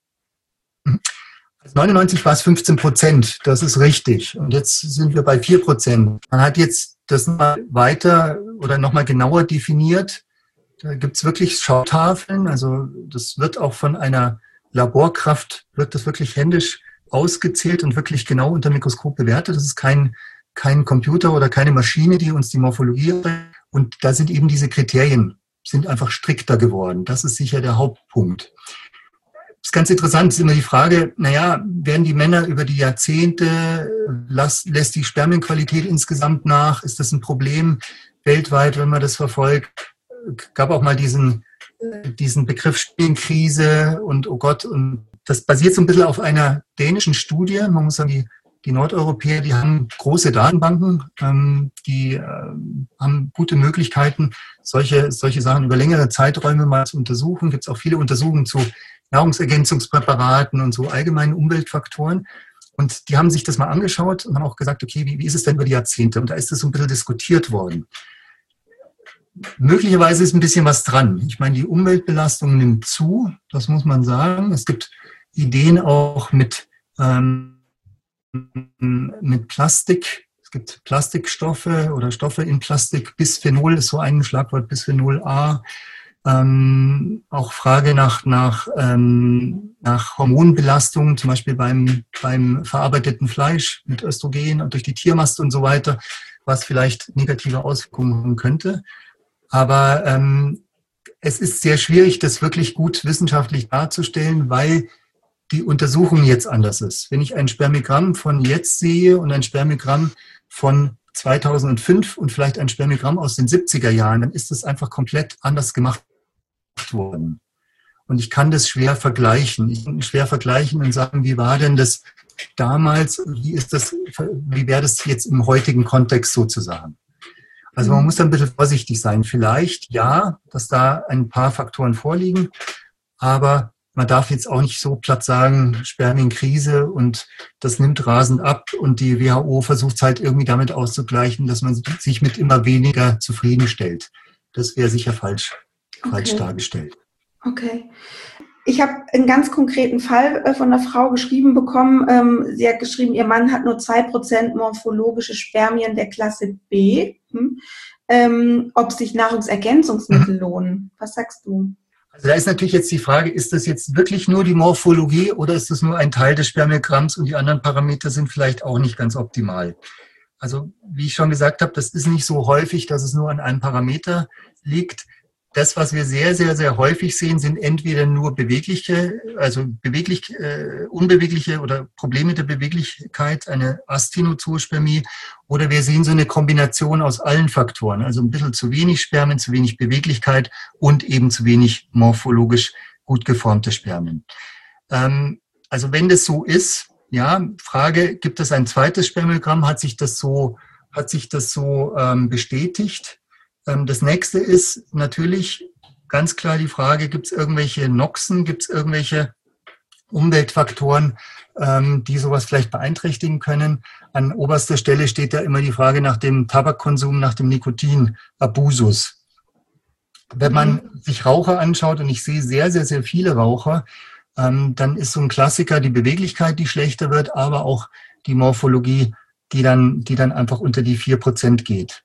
[SPEAKER 2] Als neunundneunzig war es fünfzehn Prozent, das ist richtig. Und jetzt sind wir bei vier Prozent. Man hat jetzt das mal weiter oder nochmal genauer definiert. Da gibt es wirklich Schautafeln. Also das wird auch von einer Laborkraft, wird das wirklich händisch ausgezählt und wirklich genau unter dem Mikroskop bewertet. Das ist kein kein Computer oder keine Maschine, die uns die Morphologie bringt. Und da sind eben diese Kriterien, sind einfach strikter geworden. Das ist sicher der Hauptpunkt. ist ganz interessant, ist immer die Frage, naja, werden die Männer über die Jahrzehnte, lässt, lässt die Spermienqualität insgesamt nach? Ist das ein Problem weltweit, wenn man das verfolgt? Gab auch mal diesen, diesen Begriff Spermienkrise und oh Gott, und das basiert so ein bisschen auf einer dänischen Studie. Man muss sagen, die, die Nordeuropäer, die haben große Datenbanken, ähm, die äh, haben gute Möglichkeiten, solche, solche Sachen über längere Zeiträume mal zu untersuchen. Gibt es auch viele Untersuchungen zu Nahrungsergänzungspräparaten und so allgemeinen Umweltfaktoren. Und die haben sich das mal angeschaut und haben auch gesagt, okay, wie, wie ist es denn über die Jahrzehnte? Und da ist das so ein bisschen diskutiert worden. Möglicherweise ist ein bisschen was dran. Ich meine, die Umweltbelastung nimmt zu, das muss man sagen. Es gibt Ideen auch mit, ähm, mit Plastik. Es gibt Plastikstoffe oder Stoffe in Plastik. Bisphenol ist so ein Schlagwort, Bisphenol A. Ähm, auch Frage nach, nach, ähm, nach Hormonbelastungen, zum Beispiel beim, beim verarbeiteten Fleisch mit Östrogen und durch die Tiermast und so weiter, was vielleicht negative Auswirkungen haben könnte. Aber ähm, es ist sehr schwierig, das wirklich gut wissenschaftlich darzustellen, weil die Untersuchung jetzt anders ist. Wenn ich ein Spermiogramm von jetzt sehe und ein Spermiogramm von zweitausendfünf und vielleicht ein Spermiogramm aus den siebziger Jahren, dann ist das einfach komplett anders gemacht worden. Und ich kann das schwer vergleichen. Ich kann schwer vergleichen und sagen, wie war denn das damals, wie ist das, wie wäre das jetzt im heutigen Kontext sozusagen? Also man muss da ein bisschen vorsichtig sein. Vielleicht ja, dass da ein paar Faktoren vorliegen, aber man darf jetzt auch nicht so platt sagen, Spermienkrise und das nimmt rasend ab und die W H O versucht es halt irgendwie damit auszugleichen, dass man sich mit immer weniger zufriedenstellt. Das wäre sicher falsch, okay. falsch dargestellt.
[SPEAKER 1] Okay. Ich habe einen ganz konkreten Fall von einer Frau geschrieben bekommen. Sie hat geschrieben, ihr Mann hat nur zwei Prozent morphologische Spermien der Klasse B. Hm. Ähm, ob sich Nahrungsergänzungsmittel mhm. lohnen. Was sagst du?
[SPEAKER 2] Also da ist natürlich jetzt die Frage, ist das jetzt wirklich nur die Morphologie oder ist das nur ein Teil des Spermiogramms und die anderen Parameter sind vielleicht auch nicht ganz optimal? Also wie ich schon gesagt habe, das ist nicht so häufig, dass es nur an einem Parameter liegt. Das, was wir sehr, sehr, sehr häufig sehen, sind entweder nur bewegliche, also beweglich, äh, unbewegliche oder Probleme der Beweglichkeit, eine Asthenozoospermie, oder wir sehen so eine Kombination aus allen Faktoren, also ein bisschen zu wenig Spermien, zu wenig Beweglichkeit und eben zu wenig morphologisch gut geformte Spermien. Ähm, also wenn das so ist, ja, Frage, gibt es ein zweites Spermiogramm, hat sich das so, hat sich das so ähm, bestätigt? Das nächste ist natürlich ganz klar die Frage, gibt es irgendwelche Noxen, gibt es irgendwelche Umweltfaktoren, die sowas vielleicht beeinträchtigen können. An oberster Stelle steht da immer die Frage nach dem Tabakkonsum, nach dem Nikotinabusus. Wenn man sich Raucher anschaut, und ich sehe sehr, sehr, sehr viele Raucher, dann ist so ein Klassiker die Beweglichkeit, die schlechter wird, aber auch die Morphologie, die dann, die dann einfach unter die vier Prozent geht.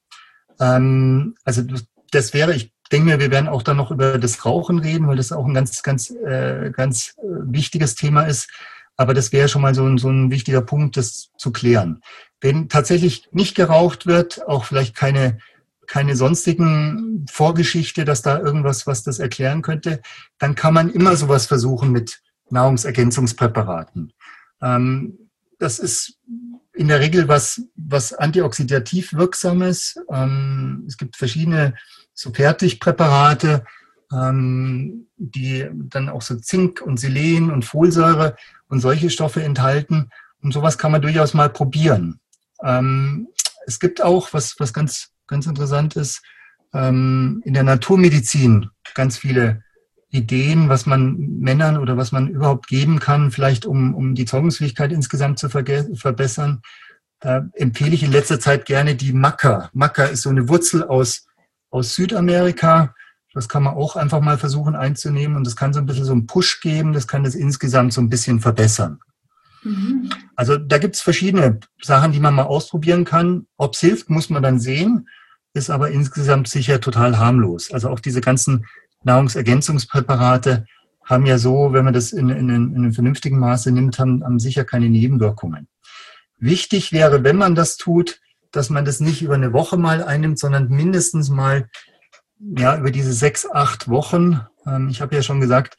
[SPEAKER 2] Also das wäre, ich denke mir, wir werden auch dann noch über das Rauchen reden, weil das auch ein ganz, ganz, äh, ganz wichtiges Thema ist. Aber das wäre schon mal so ein, so ein wichtiger Punkt, das zu klären. Wenn tatsächlich nicht geraucht wird, auch vielleicht keine, keine sonstigen Vorgeschichte, dass da irgendwas, was das erklären könnte, dann kann man immer sowas versuchen mit Nahrungsergänzungspräparaten. Ähm, das ist in der Regel was, was antioxidativ wirksames. Ähm, es gibt verschiedene so Fertigpräparate, ähm, die dann auch so Zink und Selen und Folsäure und solche Stoffe enthalten. Und sowas kann man durchaus mal probieren. Ähm, es gibt auch, was, was ganz, ganz interessant ist, ähm, in der Naturmedizin ganz viele Ideen, was man Männern oder was man überhaupt geben kann, vielleicht um, um die Zeugungsfähigkeit insgesamt zu verge- verbessern. Da empfehle ich in letzter Zeit gerne die Maca. Maca ist so eine Wurzel aus, aus Südamerika. Das kann man auch einfach mal versuchen einzunehmen und das kann so ein bisschen so einen Push geben, das kann das insgesamt so ein bisschen verbessern. Mhm. Also da gibt es verschiedene Sachen, die man mal ausprobieren kann. Ob es hilft, muss man dann sehen, ist aber insgesamt sicher total harmlos. Also auch diese ganzen Nahrungsergänzungspräparate haben ja so, wenn man das in, in, in einem vernünftigen Maße nimmt, haben, haben sicher keine Nebenwirkungen. Wichtig wäre, wenn man das tut, dass man das nicht über eine Woche mal einnimmt, sondern mindestens mal ja über diese sechs, acht Wochen. Ähm, ich habe ja schon gesagt,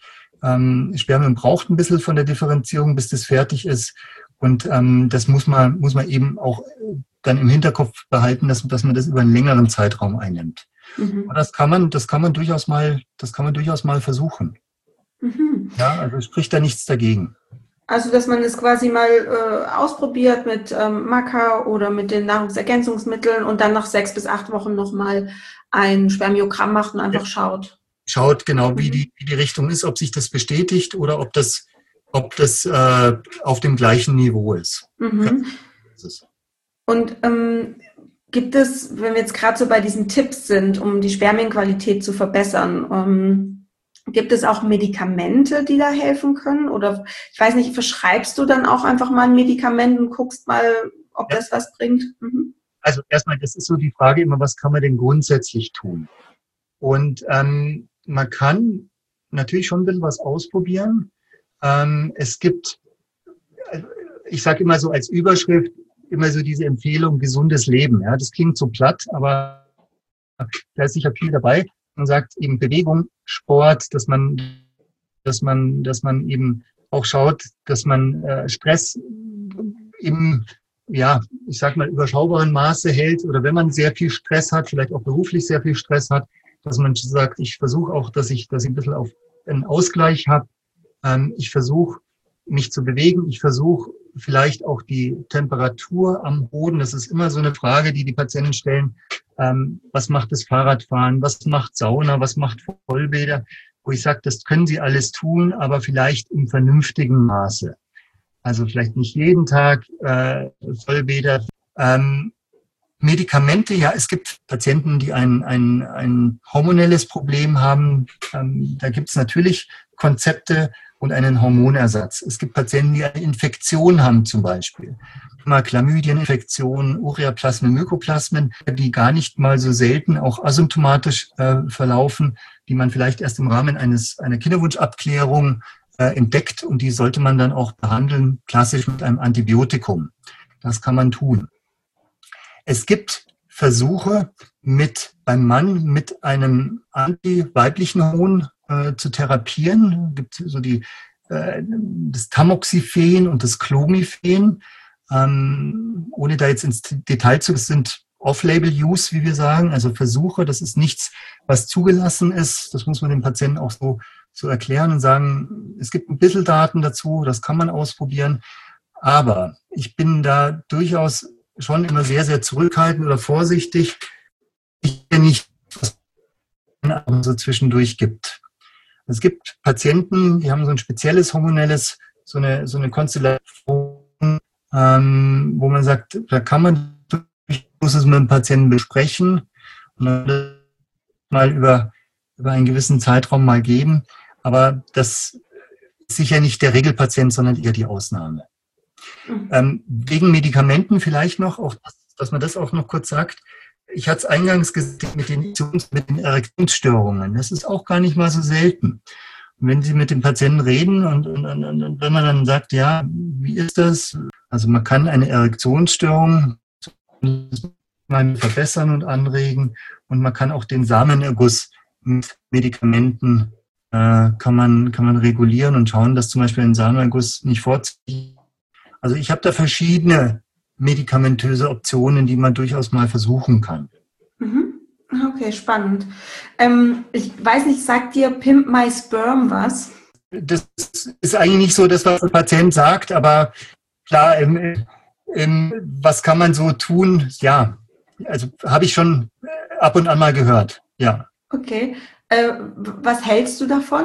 [SPEAKER 2] Ähm, Spermium braucht ein bisschen von der Differenzierung, bis das fertig ist. Und ähm, das muss man, muss man eben auch dann im Hinterkopf behalten, dass, dass man das über einen längeren Zeitraum einnimmt. Mhm. Und das kann man, das kann man durchaus mal, das kann man durchaus mal versuchen. Mhm. Ja, also spricht da nichts dagegen.
[SPEAKER 1] Also, dass man es quasi mal äh, ausprobiert mit ähm, Maca oder mit den Nahrungsergänzungsmitteln und dann nach sechs bis acht Wochen nochmal ein Spermiogramm macht und einfach ja. schaut.
[SPEAKER 2] Schaut genau, wie die, wie die Richtung ist, ob sich das bestätigt oder ob das, ob das äh, auf dem gleichen Niveau ist.
[SPEAKER 1] Mhm. Ja. Und ähm, gibt es, wenn wir jetzt gerade so bei diesen Tipps sind, um die Spermienqualität zu verbessern, ähm, gibt es auch Medikamente, die da helfen können? Oder ich weiß nicht, verschreibst du dann auch einfach mal ein Medikament und guckst mal, ob ja. das was bringt? Mhm.
[SPEAKER 2] Also erstmal, das ist so die Frage immer, was kann man denn grundsätzlich tun? Und ähm, man kann natürlich schon ein bisschen was ausprobieren. Ähm, es gibt, ich sage immer so als Überschrift, immer so diese Empfehlung, gesundes Leben. Ja, das klingt so platt, aber da ist sicher viel dabei. Man sagt eben Bewegung, Sport, dass man, dass man, dass man eben auch schaut, dass man äh, Stress im, ja, ich sag mal, überschaubaren Maße hält oder wenn man sehr viel Stress hat, vielleicht auch beruflich sehr viel Stress hat, dass man sagt, ich versuche auch, dass ich, dass ich ein bisschen auf einen Ausgleich habe. Ähm, ich versuche, mich zu bewegen. Ich versuche vielleicht auch die Temperatur am Boden. Das ist immer so eine Frage, die die Patienten stellen. Ähm, was macht das Fahrradfahren? Was macht Sauna? Was macht Vollbäder? Wo ich sage, das können Sie alles tun, aber vielleicht im vernünftigen Maße. Also vielleicht nicht jeden Tag äh, Vollbäder. Ähm, Medikamente, ja, es gibt Patienten, die ein, ein, ein hormonelles Problem haben. Ähm, da gibt es natürlich Konzepte und einen Hormonersatz. Es gibt Patienten, die eine Infektion haben zum Beispiel. Mal Chlamydieninfektionen, Ureaplasmen, Mykoplasmen, die gar nicht mal so selten auch asymptomatisch äh, verlaufen, die man vielleicht erst im Rahmen eines einer Kinderwunschabklärung äh, entdeckt und die sollte man dann auch behandeln, klassisch mit einem Antibiotikum. Das kann man tun. Es gibt Versuche, mit beim Mann mit einem antiweiblichen Hormon äh, zu therapieren. Es gibt so die, äh, das Tamoxifen und das Clomifen. Ähm, ohne da jetzt ins Detail zu gehen, sind Off-Label-Use, wie wir sagen, also Versuche. Das ist nichts, was zugelassen ist. Das muss man dem Patienten auch so, so erklären und sagen, es gibt ein bisschen Daten dazu, das kann man ausprobieren. Aber ich bin da durchaus schon immer sehr, sehr zurückhaltend oder vorsichtig. Ich bin nicht, was es so zwischendurch gibt. Es gibt Patienten, die haben so ein spezielles hormonelles, so eine, so eine Konstellation, ähm, wo man sagt, da kann man durchaus es mit dem Patienten besprechen und dann mal über, über einen gewissen Zeitraum mal geben. Aber das ist sicher nicht der Regelpatient, sondern eher die Ausnahme. Ähm, wegen Medikamenten vielleicht noch, auch, dass man das auch noch kurz sagt. Ich hatte es eingangs gesagt mit den, mit den Erektionsstörungen. Das ist auch gar nicht mal so selten. Und wenn Sie mit dem Patienten reden und, und, und, und wenn man dann sagt, ja, wie ist das? Also man kann eine Erektionsstörung mal verbessern und anregen und man kann auch den Samenerguss mit Medikamenten äh, kann man, kann man regulieren und schauen, dass zum Beispiel ein Samenerguss nicht vorzieht. Also ich habe da verschiedene medikamentöse Optionen, die man durchaus mal versuchen kann.
[SPEAKER 1] Okay, spannend. Ähm, ich weiß nicht, sagt dir Pimp My Sperm was?
[SPEAKER 2] Das ist eigentlich nicht so das, was der Patient sagt, aber klar, im, im, was kann man so tun? Ja, also habe ich schon ab und an mal gehört, ja.
[SPEAKER 1] Okay, äh, was hältst du davon?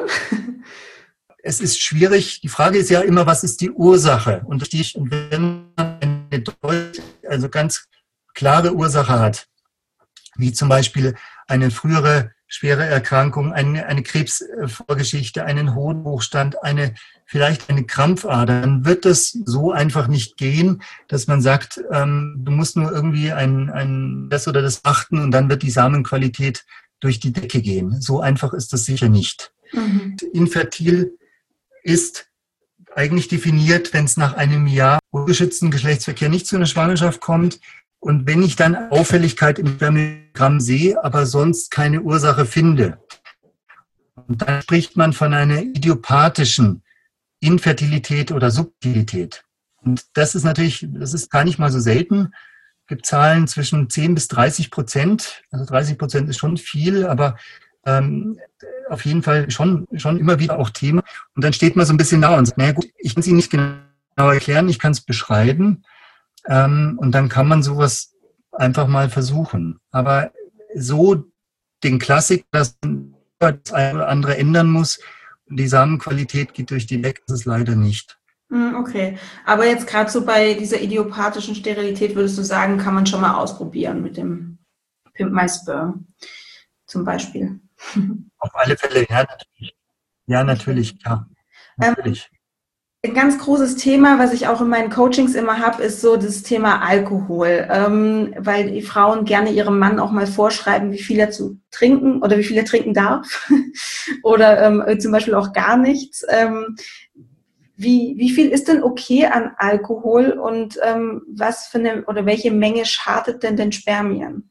[SPEAKER 2] Es ist schwierig. Die Frage ist ja immer, was ist die Ursache? Und wenn man eine also ganz klare Ursache hat, wie zum Beispiel eine frühere schwere Erkrankung, eine, eine Krebsvorgeschichte, einen Hodenhochstand, eine, vielleicht eine Krampfader, dann wird das so einfach nicht gehen, dass man sagt, ähm, du musst nur irgendwie ein, ein das oder das achten und dann wird die Samenqualität durch die Decke gehen. So einfach ist das sicher nicht. Mhm. Infertil ist eigentlich definiert, wenn es nach einem Jahr ungeschützten Geschlechtsverkehr nicht zu einer Schwangerschaft kommt und wenn ich dann Auffälligkeit im Spermiogramm sehe, aber sonst keine Ursache finde. Und dann spricht man von einer idiopathischen Infertilität oder Subtilität. Und das ist natürlich, das ist gar nicht mal so selten. Es gibt Zahlen zwischen zehn bis dreißig Prozent. Also dreißig Prozent ist schon viel, aber ähm, auf jeden Fall schon, schon immer wieder auch Thema. Und dann steht man so ein bisschen da und sagt, naja gut, ich kann es Ihnen nicht genau erklären, ich kann es beschreiben. Ähm, und dann kann man sowas einfach mal versuchen. Aber so den Klassik, dass man das eine oder andere ändern muss, die Samenqualität geht durch die Decke, das ist leider nicht.
[SPEAKER 1] Okay, aber jetzt gerade so bei dieser idiopathischen Sterilität würdest du sagen, kann man schon mal ausprobieren mit dem Pimp My Sperm zum Beispiel?
[SPEAKER 2] Auf alle Fälle, ja, natürlich. Ja, natürlich, ja. Natürlich.
[SPEAKER 1] Ähm, ein ganz großes Thema, was ich auch in meinen Coachings immer habe, ist so das Thema Alkohol, ähm, weil die Frauen gerne ihrem Mann auch mal vorschreiben, wie viel er zu trinken oder wie viel er trinken darf oder ähm, zum Beispiel auch gar nichts. Ähm, wie, wie viel ist denn okay an Alkohol und ähm, was für eine oder welche Menge schadet denn den Spermien?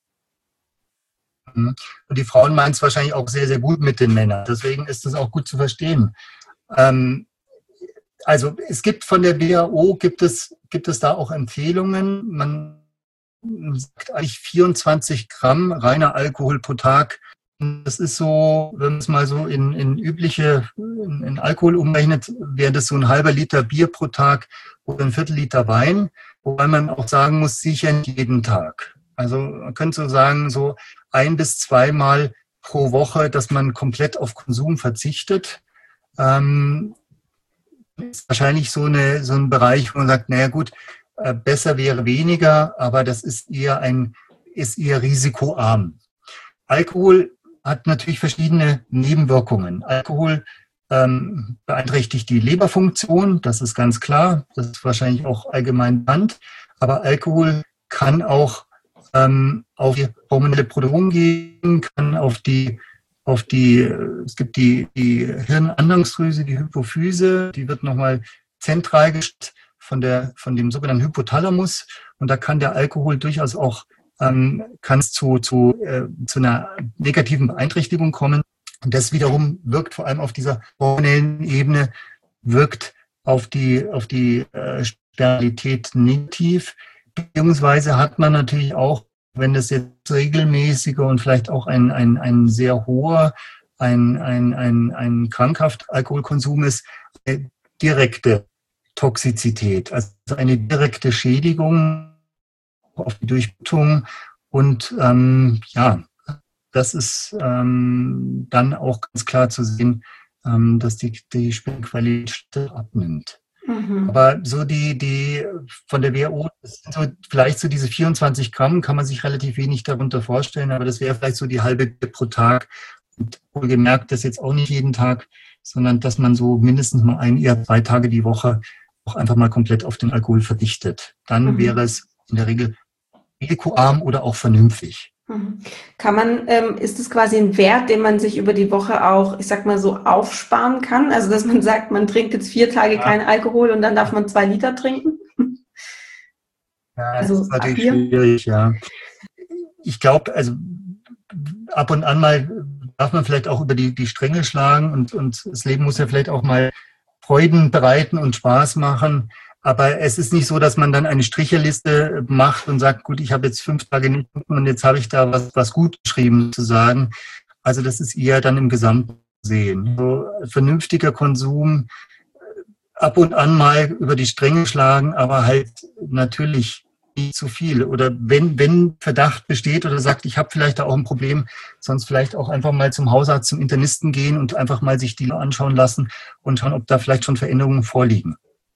[SPEAKER 2] Und die Frauen meinen es wahrscheinlich auch sehr, sehr gut mit den Männern. Deswegen ist das auch gut zu verstehen. Ähm, Also es gibt von der W H O, gibt es, gibt es da auch Empfehlungen. Man sagt eigentlich vierundzwanzig Gramm reiner Alkohol pro Tag. Das ist so, wenn man es mal so in, in übliche, in, in Alkohol umrechnet, wäre das so ein halber Liter Bier pro Tag oder ein Viertel Liter Wein. Wobei man auch sagen muss, sicher nicht jeden Tag. Also man könnte so sagen, so ein bis zweimal pro Woche, dass man komplett auf Konsum verzichtet. Ähm, ist wahrscheinlich so, eine, so ein Bereich, wo man sagt, naja gut, äh, besser wäre weniger, aber das ist eher ein, ist eher risikoarm. Alkohol hat natürlich verschiedene Nebenwirkungen. Alkohol ähm, beeinträchtigt die Leberfunktion, das ist ganz klar, das ist wahrscheinlich auch allgemein bekannt, aber Alkohol kann auch ähm, auf die hormonelle Produktion gehen, kann auf die auf die, es gibt die, die Hirnanhangsdrüse, die Hypophyse, die wird nochmal zentral gesteuert von der, von dem sogenannten Hypothalamus. Und da kann der Alkohol durchaus auch, ähm, kann es zu, zu, äh, zu einer negativen Beeinträchtigung kommen. Und das wiederum wirkt vor allem auf dieser hormonellen Ebene, wirkt auf die, auf die äh, Sterilität negativ. Beziehungsweise hat man natürlich auch, wenn das jetzt regelmäßiger und vielleicht auch ein, ein, ein sehr hoher, ein, ein, ein, ein krankhaft Alkoholkonsum ist, eine direkte Toxizität, also eine direkte Schädigung auf die Durchblutung. Und ähm, ja, das ist ähm, dann auch ganz klar zu sehen, ähm, dass die, die Spermqualität abnimmt. Mhm. Aber so die, die von der W H O, das sind so vielleicht so diese vierundzwanzig Gramm, kann man sich relativ wenig darunter vorstellen, aber das wäre vielleicht so die halbe pro Tag. Und wohlgemerkt, das jetzt auch nicht jeden Tag, sondern dass man so mindestens mal ein, eher zwei Tage die Woche auch einfach mal komplett auf den Alkohol verzichtet. Dann mhm. wäre es in der Regel risikoarm oder auch vernünftig.
[SPEAKER 1] Kann man, ähm, ist es quasi ein Wert, den man sich über die Woche auch, ich sag mal so, aufsparen kann? Also, dass man sagt, man trinkt jetzt vier Tage ja. keinen Alkohol und dann darf man zwei Liter trinken?
[SPEAKER 2] Ja, das also, ist natürlich Bier? schwierig, ja. Ich glaube, also ab und an mal darf man vielleicht auch über die, die Stränge schlagen und, und das Leben muss ja vielleicht auch mal Freuden bereiten und Spaß machen. Aber es ist nicht so, dass man dann eine Stricherliste macht und sagt, gut, ich habe jetzt fünf Tage nicht und jetzt habe ich da was, was gut geschrieben sozusagen. Also das ist eher dann im Gesamten sehen. So vernünftiger Konsum, ab und an mal über die Stränge schlagen, aber halt natürlich nicht zu viel. Oder wenn, wenn Verdacht besteht oder sagt, ich habe vielleicht da auch ein Problem, sonst vielleicht auch einfach mal zum Hausarzt, zum Internisten gehen und einfach mal sich die anschauen lassen und schauen, ob da vielleicht schon Veränderungen vorliegen.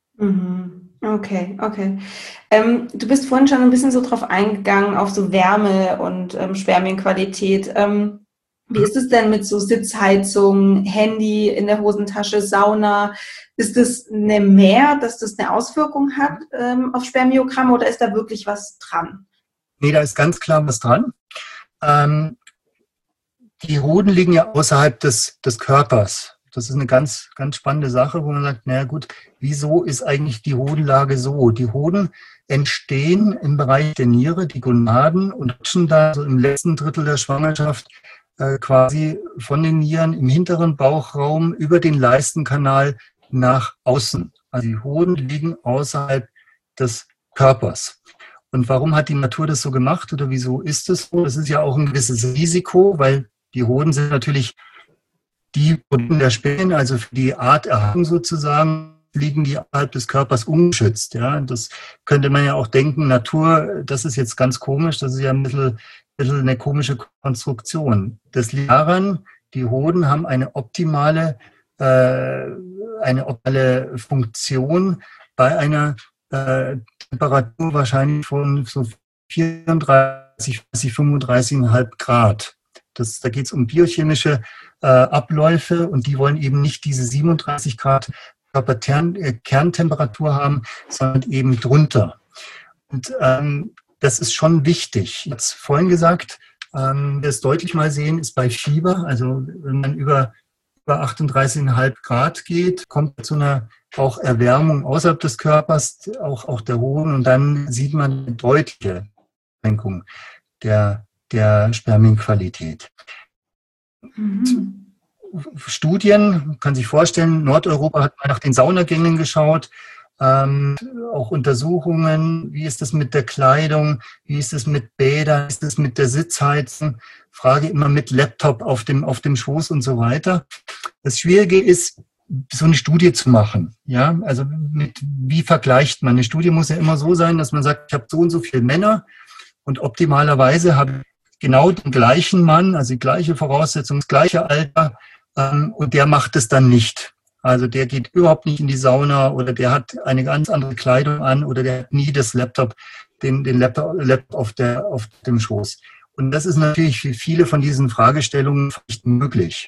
[SPEAKER 1] Okay, okay. Ähm, du bist vorhin schon ein bisschen so drauf eingegangen, auf so Wärme und ähm, Spermienqualität. Ähm, wie ist es denn mit so Sitzheizung, Handy in der Hosentasche, Sauna? Ist das eine Mehr, dass das eine Auswirkung hat ähm, auf Spermiogramme oder ist da wirklich was dran?
[SPEAKER 2] Nee, da ist ganz klar was dran. Ähm, die Hoden liegen ja außerhalb des, des Körpers. Das ist eine ganz, ganz spannende Sache, wo man sagt, naja gut, wieso ist eigentlich die Hodenlage so? Die Hoden entstehen im Bereich der Niere, die Gonaden, und rutschen da so im letzten Drittel der Schwangerschaft äh, quasi von den Nieren im hinteren Bauchraum über den Leistenkanal nach außen. Also die Hoden liegen außerhalb des Körpers. Und warum hat die Natur das so gemacht oder wieso ist es so? Das ist ja auch ein gewisses Risiko, weil die Hoden sind natürlich die Produkte der Spermien, also für die Arterhaltung sozusagen, liegen die außerhalb des Körpers ungeschützt. Ja, das könnte man ja auch denken, Natur, das ist jetzt ganz komisch, das ist ja ein bisschen, ein bisschen eine komische Konstruktion. Das liegt daran, die Hoden haben eine optimale, äh, eine optimale Funktion bei einer äh, Temperatur wahrscheinlich von so vierunddreißig, fünfunddreißig Komma fünf Grad. Das, da geht es um biochemische äh, Abläufe und die wollen eben nicht diese siebenunddreißig Grad Körperkerntemperatur haben, sondern eben drunter. Und ähm, das ist schon wichtig. Jetzt vorhin gesagt, ähm, wir es deutlich mal sehen, ist bei Fieber, also wenn man über, über achtunddreißig Komma fünf Grad geht, kommt zu einer auch Erwärmung außerhalb des Körpers, auch, auch der Hoden, und dann sieht man eine deutliche Senkung der, der Spermienqualität. Mhm. Studien, man kann sich vorstellen, Nordeuropa hat mal nach den Saunagängen geschaut, ähm, auch Untersuchungen, wie ist das mit der Kleidung, wie ist es mit Bädern, wie ist es mit der Sitzheizung, Frage immer mit Laptop auf dem, auf dem Schoß und so weiter. Das Schwierige ist, so eine Studie zu machen. Ja, also mit, wie vergleicht man? Eine Studie muss ja immer so sein, dass man sagt, ich habe so und so viele Männer und optimalerweise habe ich genau den gleichen Mann, also die gleiche Voraussetzung, das gleiche Alter, und der macht es dann nicht. Also der geht überhaupt nicht in die Sauna oder der hat eine ganz andere Kleidung an oder der hat nie das Laptop, den, den Laptop, Laptop auf, der, auf dem Schoß. Und das ist natürlich für viele von diesen Fragestellungen nicht möglich.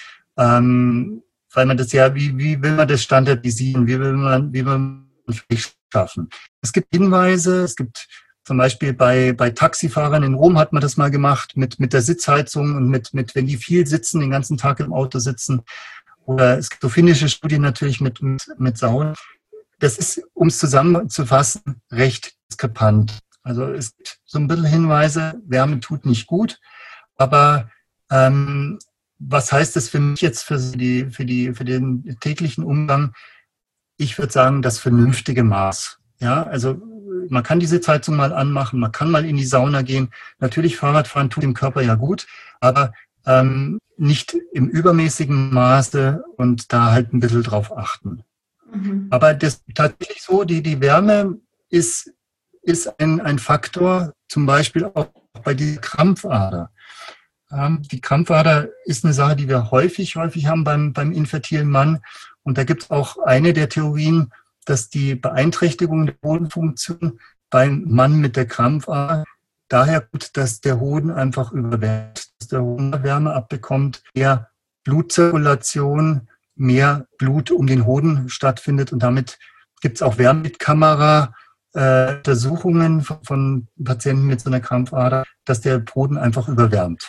[SPEAKER 2] Ähm, weil man das ja, wie, wie will man das standardisieren? Wie will man, wie will man das schaffen? Es gibt Hinweise, es gibt zum Beispiel bei, bei Taxifahrern in Rom hat man das mal gemacht mit, mit der Sitzheizung und mit, mit, wenn die viel sitzen, den ganzen Tag im Auto sitzen. Oder es gibt so finnische Studien natürlich mit, mit, mit Sauna. Das ist, um es zusammenzufassen, recht diskrepant. Also es gibt so ein bisschen Hinweise, Wärme tut nicht gut. Aber ähm, was heißt das für mich jetzt für, die, für, die, für den täglichen Umgang? Ich würde sagen, das vernünftige Maß. Ja, also man kann die Sitzheizung mal anmachen, man kann mal in die Sauna gehen. Natürlich, Fahrradfahren tut dem Körper ja gut, aber ähm, nicht im übermäßigen Maße und da halt ein bisschen drauf achten. Mhm. Aber das ist tatsächlich so, die, die Wärme ist, ist ein, ein Faktor, zum Beispiel auch bei dieser Krampfader. Ähm, die Krampfader ist eine Sache, die wir häufig, häufig haben beim, beim infertilen Mann. Und da gibt es auch eine der Theorien, dass die Beeinträchtigung der Hodenfunktion beim Mann mit der Krampfader daher gut, dass der Hoden einfach überwärmt, dass der Hoden Wärme abbekommt, mehr Blutzirkulation, mehr Blut um den Hoden stattfindet und damit gibt es auch Wärmekamera äh, Untersuchungen von, von Patienten mit so einer Krampfader, dass der Hoden einfach überwärmt.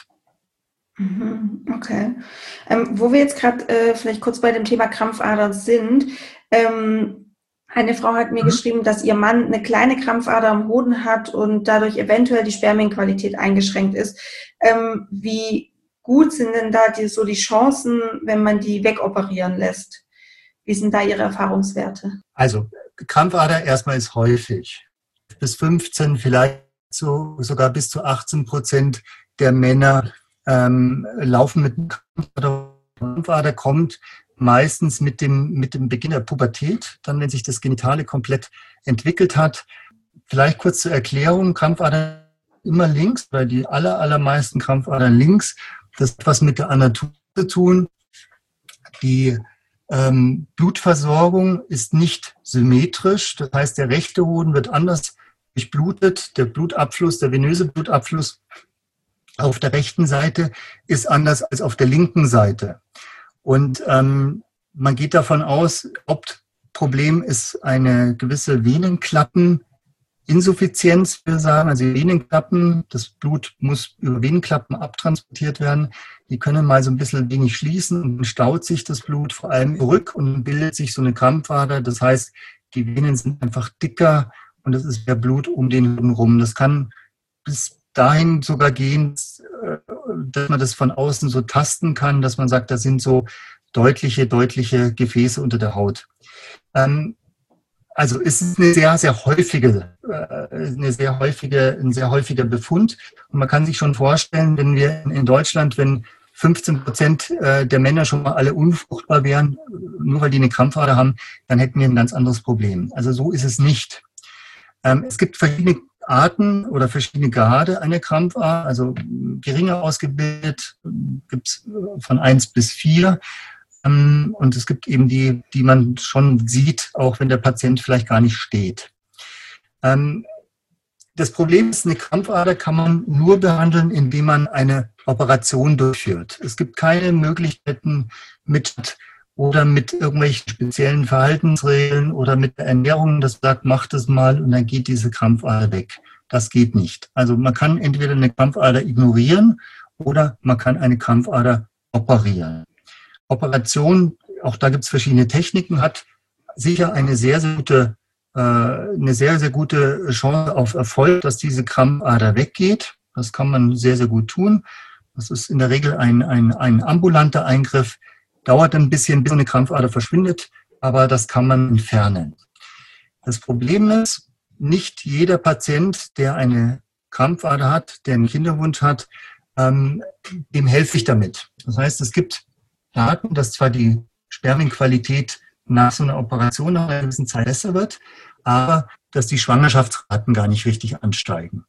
[SPEAKER 1] Okay. Ähm, wo wir jetzt gerade äh, vielleicht kurz bei dem Thema Krampfader sind, ähm, eine Frau hat mir mhm. geschrieben, dass ihr Mann eine kleine Krampfader am Hoden hat und dadurch eventuell die Spermienqualität eingeschränkt ist. Ähm, wie gut sind denn da die, so die Chancen, wenn man die wegoperieren lässt? Wie sind da Ihre Erfahrungswerte?
[SPEAKER 2] Also Krampfader erstmal ist häufig. Bis fünfzehn, vielleicht so, sogar bis zu achtzehn Prozent der Männer ähm, laufen mit Krampfader. Krampfader kommt meistens mit dem, mit dem Beginn der Pubertät, dann wenn sich das Genitale komplett entwickelt hat. Vielleicht kurz zur Erklärung, Krampfader immer links, weil die aller, allermeisten Krampfadern links. Das hat was mit der Anatomie zu tun. Die ähm, Blutversorgung ist nicht symmetrisch, das heißt, der rechte Hoden wird anders durchblutet, der Blutabfluss, der venöse Blutabfluss auf der rechten Seite ist anders als auf der linken Seite. Und ähm, man geht davon aus, Hauptproblem ist eine gewisse Venenklappeninsuffizienz, wir sagen, also die Venenklappen, das Blut muss über Venenklappen abtransportiert werden. Die können mal so ein bisschen wenig schließen und dann staut sich das Blut vor allem zurück und bildet sich so eine Krampfader. Das heißt, die Venen sind einfach dicker und es ist mehr Blut um den Hoden rum. Das kann bis dahin sogar gehen, dass man das von außen so tasten kann, dass man sagt, da sind so deutliche, deutliche Gefäße unter der Haut. Ähm, also es ist eine sehr, sehr häufige, äh, eine sehr häufige, ein sehr häufiger Befund. Und man kann sich schon vorstellen, wenn wir in Deutschland, wenn fünfzehn Prozent der Männer schon mal alle unfruchtbar wären, nur weil die eine Krampfader haben, dann hätten wir ein ganz anderes Problem. Also so ist es nicht. Ähm, es gibt verschiedene Arten oder verschiedene Grade einer Krampfader, also geringer ausgebildet, gibt es von eins bis vier. Ähm, und es gibt eben die, die man schon sieht, auch wenn der Patient vielleicht gar nicht steht. Ähm, Das Problem ist, eine Krampfader kann man nur behandeln, indem man eine Operation durchführt. Es gibt keine Möglichkeiten mit oder mit irgendwelchen speziellen Verhaltensregeln oder mit der Ernährung, das sagt, macht es mal und dann geht diese Krampfader weg. Das geht nicht. Also man kann entweder eine Krampfader ignorieren oder man kann eine Krampfader operieren. Operation, auch da gibt es verschiedene Techniken, hat sicher eine sehr, sehr gute eine sehr, sehr gute Chance auf Erfolg, dass diese Krampfader weggeht. Das kann man sehr, sehr gut tun. Das ist in der Regel ein, ein, ein ambulanter Eingriff. Dauert ein bisschen, bis eine Krampfader verschwindet, aber das kann man entfernen. Das Problem ist, nicht jeder Patient, der eine Krampfader hat, der einen Kinderwunsch hat, ähm, dem helfe ich damit. Das heißt, es gibt Daten, dass zwar die Spermienqualität nach so einer Operation nach einer gewissen Zeit besser wird, aber dass die Schwangerschaftsraten gar nicht richtig ansteigen.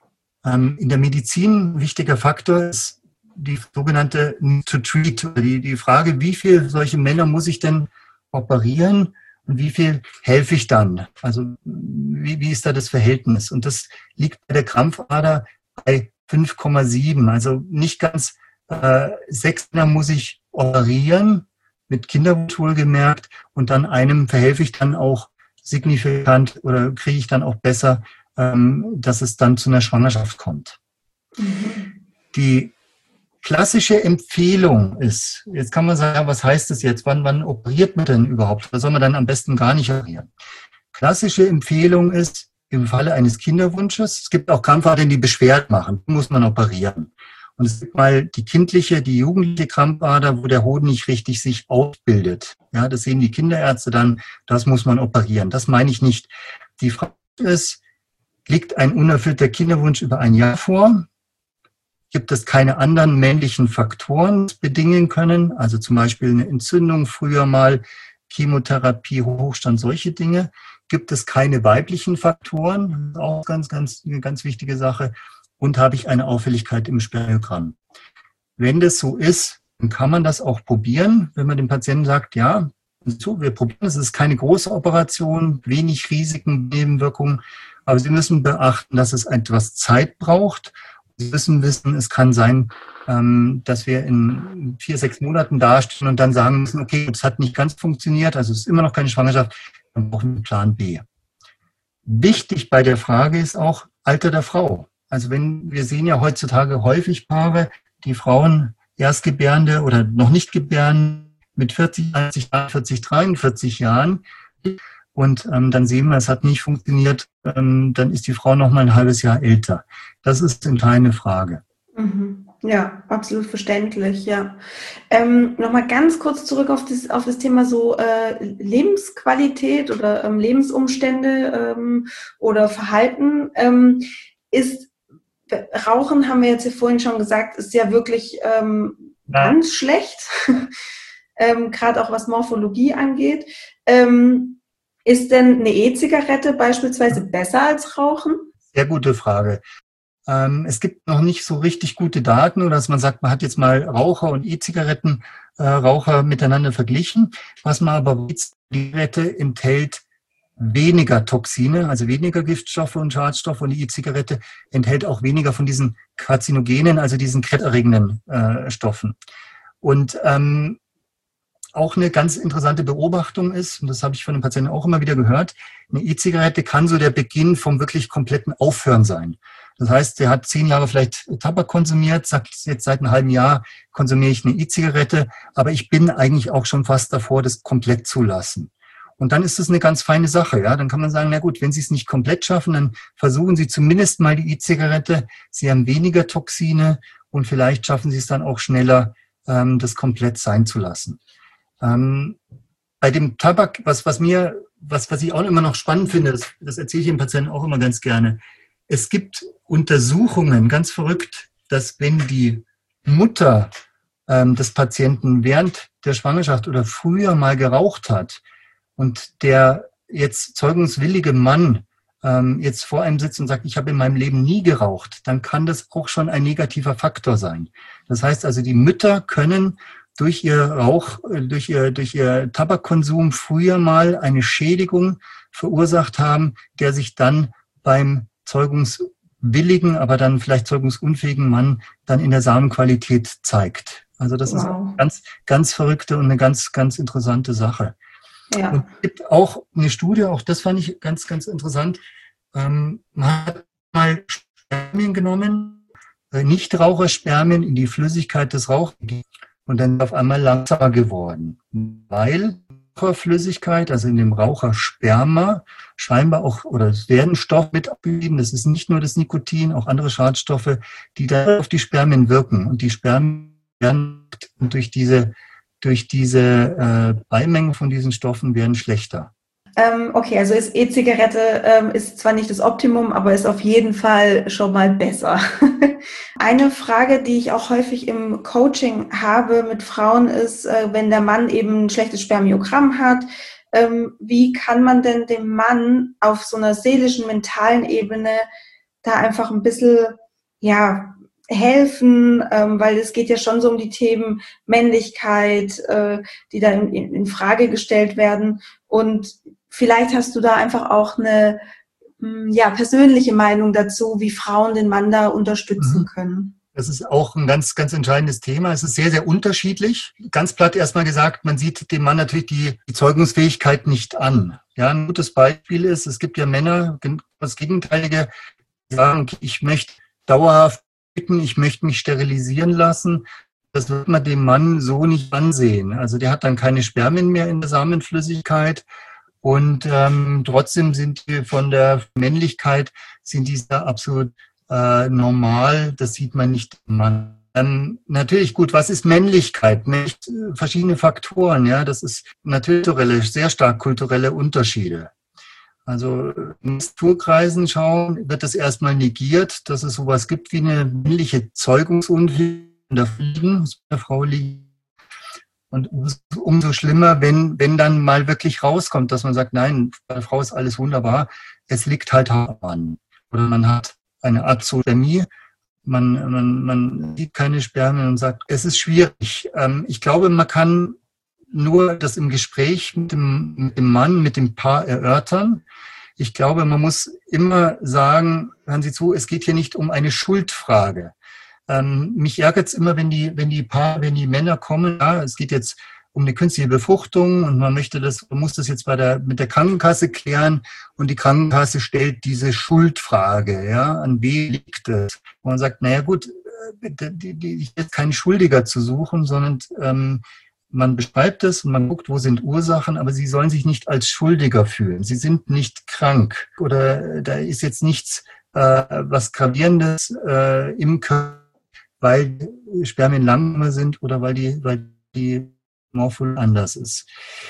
[SPEAKER 2] Ähm, in der Medizin ein wichtiger Faktor ist die sogenannte Need to Treat, die, die Frage, wie viele solche Männer muss ich denn operieren und wie viel helfe ich dann? Also wie, wie ist da das Verhältnis? Und das liegt bei der Krampfader bei fünf Komma sieben, also nicht ganz äh, sechs Männer muss ich operieren, mit Kinderwunsch wohlgemerkt, und dann einem verhelfe ich dann auch signifikant oder kriege ich dann auch besser, ähm, dass es dann zu einer Schwangerschaft kommt. Mhm. Die klassische Empfehlung ist, jetzt kann man sagen, was heißt das jetzt, wann, wann operiert man denn überhaupt? Da soll man dann am besten gar nicht operieren. Klassische Empfehlung ist, im Falle eines Kinderwunsches, es gibt auch Krampfadern, die Beschwerden machen, muss man operieren. Und es gibt mal die kindliche, die jugendliche Krampfader, wo der Hoden nicht richtig sich ausbildet. Ja, das sehen die Kinderärzte dann, das muss man operieren. Das meine ich nicht. Die Frage ist, liegt ein unerfüllter Kinderwunsch über ein Jahr vor? Gibt es keine anderen männlichen Faktoren, die bedingen können? Also zum Beispiel eine Entzündung früher mal, Chemotherapie, Hochstand, solche Dinge. Gibt es keine weiblichen Faktoren? Auch ganz, ganz, eine ganz wichtige Sache. Und habe ich eine Auffälligkeit im Spermiogramm? Wenn das so ist, dann kann man das auch probieren, wenn man dem Patienten sagt, ja, so, wir probieren es, ist keine große Operation, wenig Risiken, Nebenwirkungen, aber Sie müssen beachten, dass es etwas Zeit braucht. Sie müssen wissen, es kann sein, dass wir in vier, sechs Monaten dastehen und dann sagen müssen, okay, es hat nicht ganz funktioniert, also es ist immer noch keine Schwangerschaft, dann brauchen wir einen Plan B. Wichtig bei der Frage ist auch Alter der Frau. Also wenn, wir sehen ja heutzutage häufig Paare, die Frauen Erstgebärende oder noch nicht gebären mit vierzig, vierzig, dreiundvierzig Jahren. Und ähm, dann sehen wir, es hat nicht funktioniert, ähm, dann ist die Frau noch mal ein halbes Jahr älter. Das ist eine kleine Frage.
[SPEAKER 1] Mhm. Ja, absolut verständlich, ja. Ähm, Nochmal ganz kurz zurück auf das, auf das Thema so äh, Lebensqualität oder ähm, Lebensumstände ähm, oder Verhalten. Ähm, ist Rauchen, haben wir jetzt hier vorhin schon gesagt, ist ja wirklich ähm, ja. ganz schlecht, ähm, gerade auch was Morphologie angeht. Ähm, ist denn eine E-Zigarette beispielsweise besser als Rauchen?
[SPEAKER 2] Sehr gute Frage. Ähm, es gibt noch nicht so richtig gute Daten, oder dass man sagt, man hat jetzt mal Raucher und E-Zigarettenraucher äh, miteinander verglichen. Was man aber weiß, die Zigarette enthält weniger Toxine, also weniger Giftstoffe und Schadstoffe, und die E-Zigarette enthält auch weniger von diesen Karzinogenen, also diesen krebserregenden äh, Stoffen. Und ähm, auch eine ganz interessante Beobachtung ist, und das habe ich von den Patienten auch immer wieder gehört, eine E-Zigarette kann so der Beginn vom wirklich kompletten Aufhören sein. Das heißt, der hat zehn Jahre vielleicht Tabak konsumiert, sagt jetzt seit einem halben Jahr konsumiere ich eine E-Zigarette, aber ich bin eigentlich auch schon fast davor, das komplett zu lassen. Und dann ist das eine ganz feine Sache. Ja, dann kann man sagen, na gut, wenn Sie es nicht komplett schaffen, dann versuchen Sie zumindest mal die E-Zigarette. Sie haben weniger Toxine und vielleicht schaffen Sie es dann auch schneller, ähm, das komplett sein zu lassen. Ähm, bei dem Tabak, was, was mir, was, was ich auch immer noch spannend finde, das, das erzähle ich den Patienten auch immer ganz gerne. Es gibt Untersuchungen, ganz verrückt, dass wenn die Mutter ähm, des Patienten während der Schwangerschaft oder früher mal geraucht hat und der jetzt zeugungswillige Mann ähm, jetzt vor einem sitzt und sagt, ich habe in meinem Leben nie geraucht, dann kann das auch schon ein negativer Faktor sein. Das heißt also, die Mütter können durch ihr Rauch, durch ihr, durch ihr Tabakkonsum früher mal eine Schädigung verursacht haben, der sich dann beim zeugungswilligen, aber dann vielleicht zeugungsunfähigen Mann dann in der Samenqualität zeigt. Also das wow. ist eine ganz, ganz verrückte und eine ganz, ganz interessante Sache. Ja. Und es gibt auch eine Studie, auch das fand ich ganz, ganz interessant. Ähm, man hat mal Spermien genommen, äh, Nichtraucherspermien in die Flüssigkeit des Rauchers gegeben und dann auf einmal langsamer geworden, weil Raucherflüssigkeit, also in dem Rauchersperma, scheinbar auch, oder es werden Stoffe mit abgegeben, das ist nicht nur das Nikotin, auch andere Schadstoffe, die da auf die Spermien wirken. Und die Spermien werden durch diese, durch diese äh, Beimenge von diesen Stoffen werden schlechter.
[SPEAKER 1] Ähm, okay, also ist E-Zigarette ähm, ist zwar nicht das Optimum, aber ist auf jeden Fall schon mal besser. Eine Frage, die ich auch häufig im Coaching habe mit Frauen ist, äh, wenn der Mann eben ein schlechtes Spermiogramm hat, ähm, wie kann man denn dem Mann auf so einer seelischen, mentalen Ebene da einfach ein bisschen, ja, helfen, ähm, weil es geht ja schon so um die Themen Männlichkeit, äh, die da in, in Frage gestellt werden. Und vielleicht hast du da einfach auch eine ja, persönliche Meinung dazu, wie Frauen den Mann da unterstützen können.
[SPEAKER 2] Das ist auch ein ganz, ganz entscheidendes Thema. Es ist sehr, sehr unterschiedlich. Ganz platt erstmal gesagt, man sieht dem Mann natürlich die, die Zeugungsfähigkeit nicht an. Ja, ein gutes Beispiel ist, es gibt ja Männer, das Gegenteilige, die sagen, ich möchte dauerhaft bitten, ich möchte mich sterilisieren lassen. Das wird man dem Mann so nicht ansehen. Also der hat dann keine Spermien mehr in der Samenflüssigkeit. Und ähm, trotzdem sind die von der Männlichkeit, sind die da absolut äh, normal. Das sieht man nicht im Mann. Ähm, natürlich gut, was ist Männlichkeit? Nicht, äh, verschiedene Faktoren, ja. Das ist natürlich kulturelle, sehr stark kulturelle Unterschiede. Also in Kulturkreisen schauen, wird das erstmal negiert, dass es sowas gibt wie eine männliche Zeugungsunfähigkeit in der Fliegen, der Frau liegt. Und umso schlimmer, wenn, wenn dann mal wirklich rauskommt, dass man sagt, nein, bei der Frau ist alles wunderbar, es liegt halt daran. Oder man hat eine Azothermie, man, man, man sieht keine Spermien und sagt, es ist schwierig. Ich glaube, man kann nur das im Gespräch mit dem, mit dem Mann, mit dem Paar erörtern. Ich glaube, man muss immer sagen, hören Sie zu, es geht hier nicht um eine Schuldfrage. Ähm, mich ärgert es immer, wenn die, wenn die Paar, wenn die Männer kommen, ja, es geht jetzt um eine künstliche Befruchtung und man möchte das, man muss das jetzt bei der, mit der Krankenkasse klären und die Krankenkasse stellt diese Schuldfrage, ja, an wen liegt es? Und man sagt, naja gut, die, die, ich jetzt keinen Schuldiger zu suchen, sondern ähm, man beschreibt es und man guckt, wo sind Ursachen, aber sie sollen sich nicht als Schuldiger fühlen. Sie sind nicht krank oder da ist jetzt nichts, äh, was Gravierendes äh, im Körper, weil Spermien langsamer sind oder weil die, weil die Morphologie anders ist.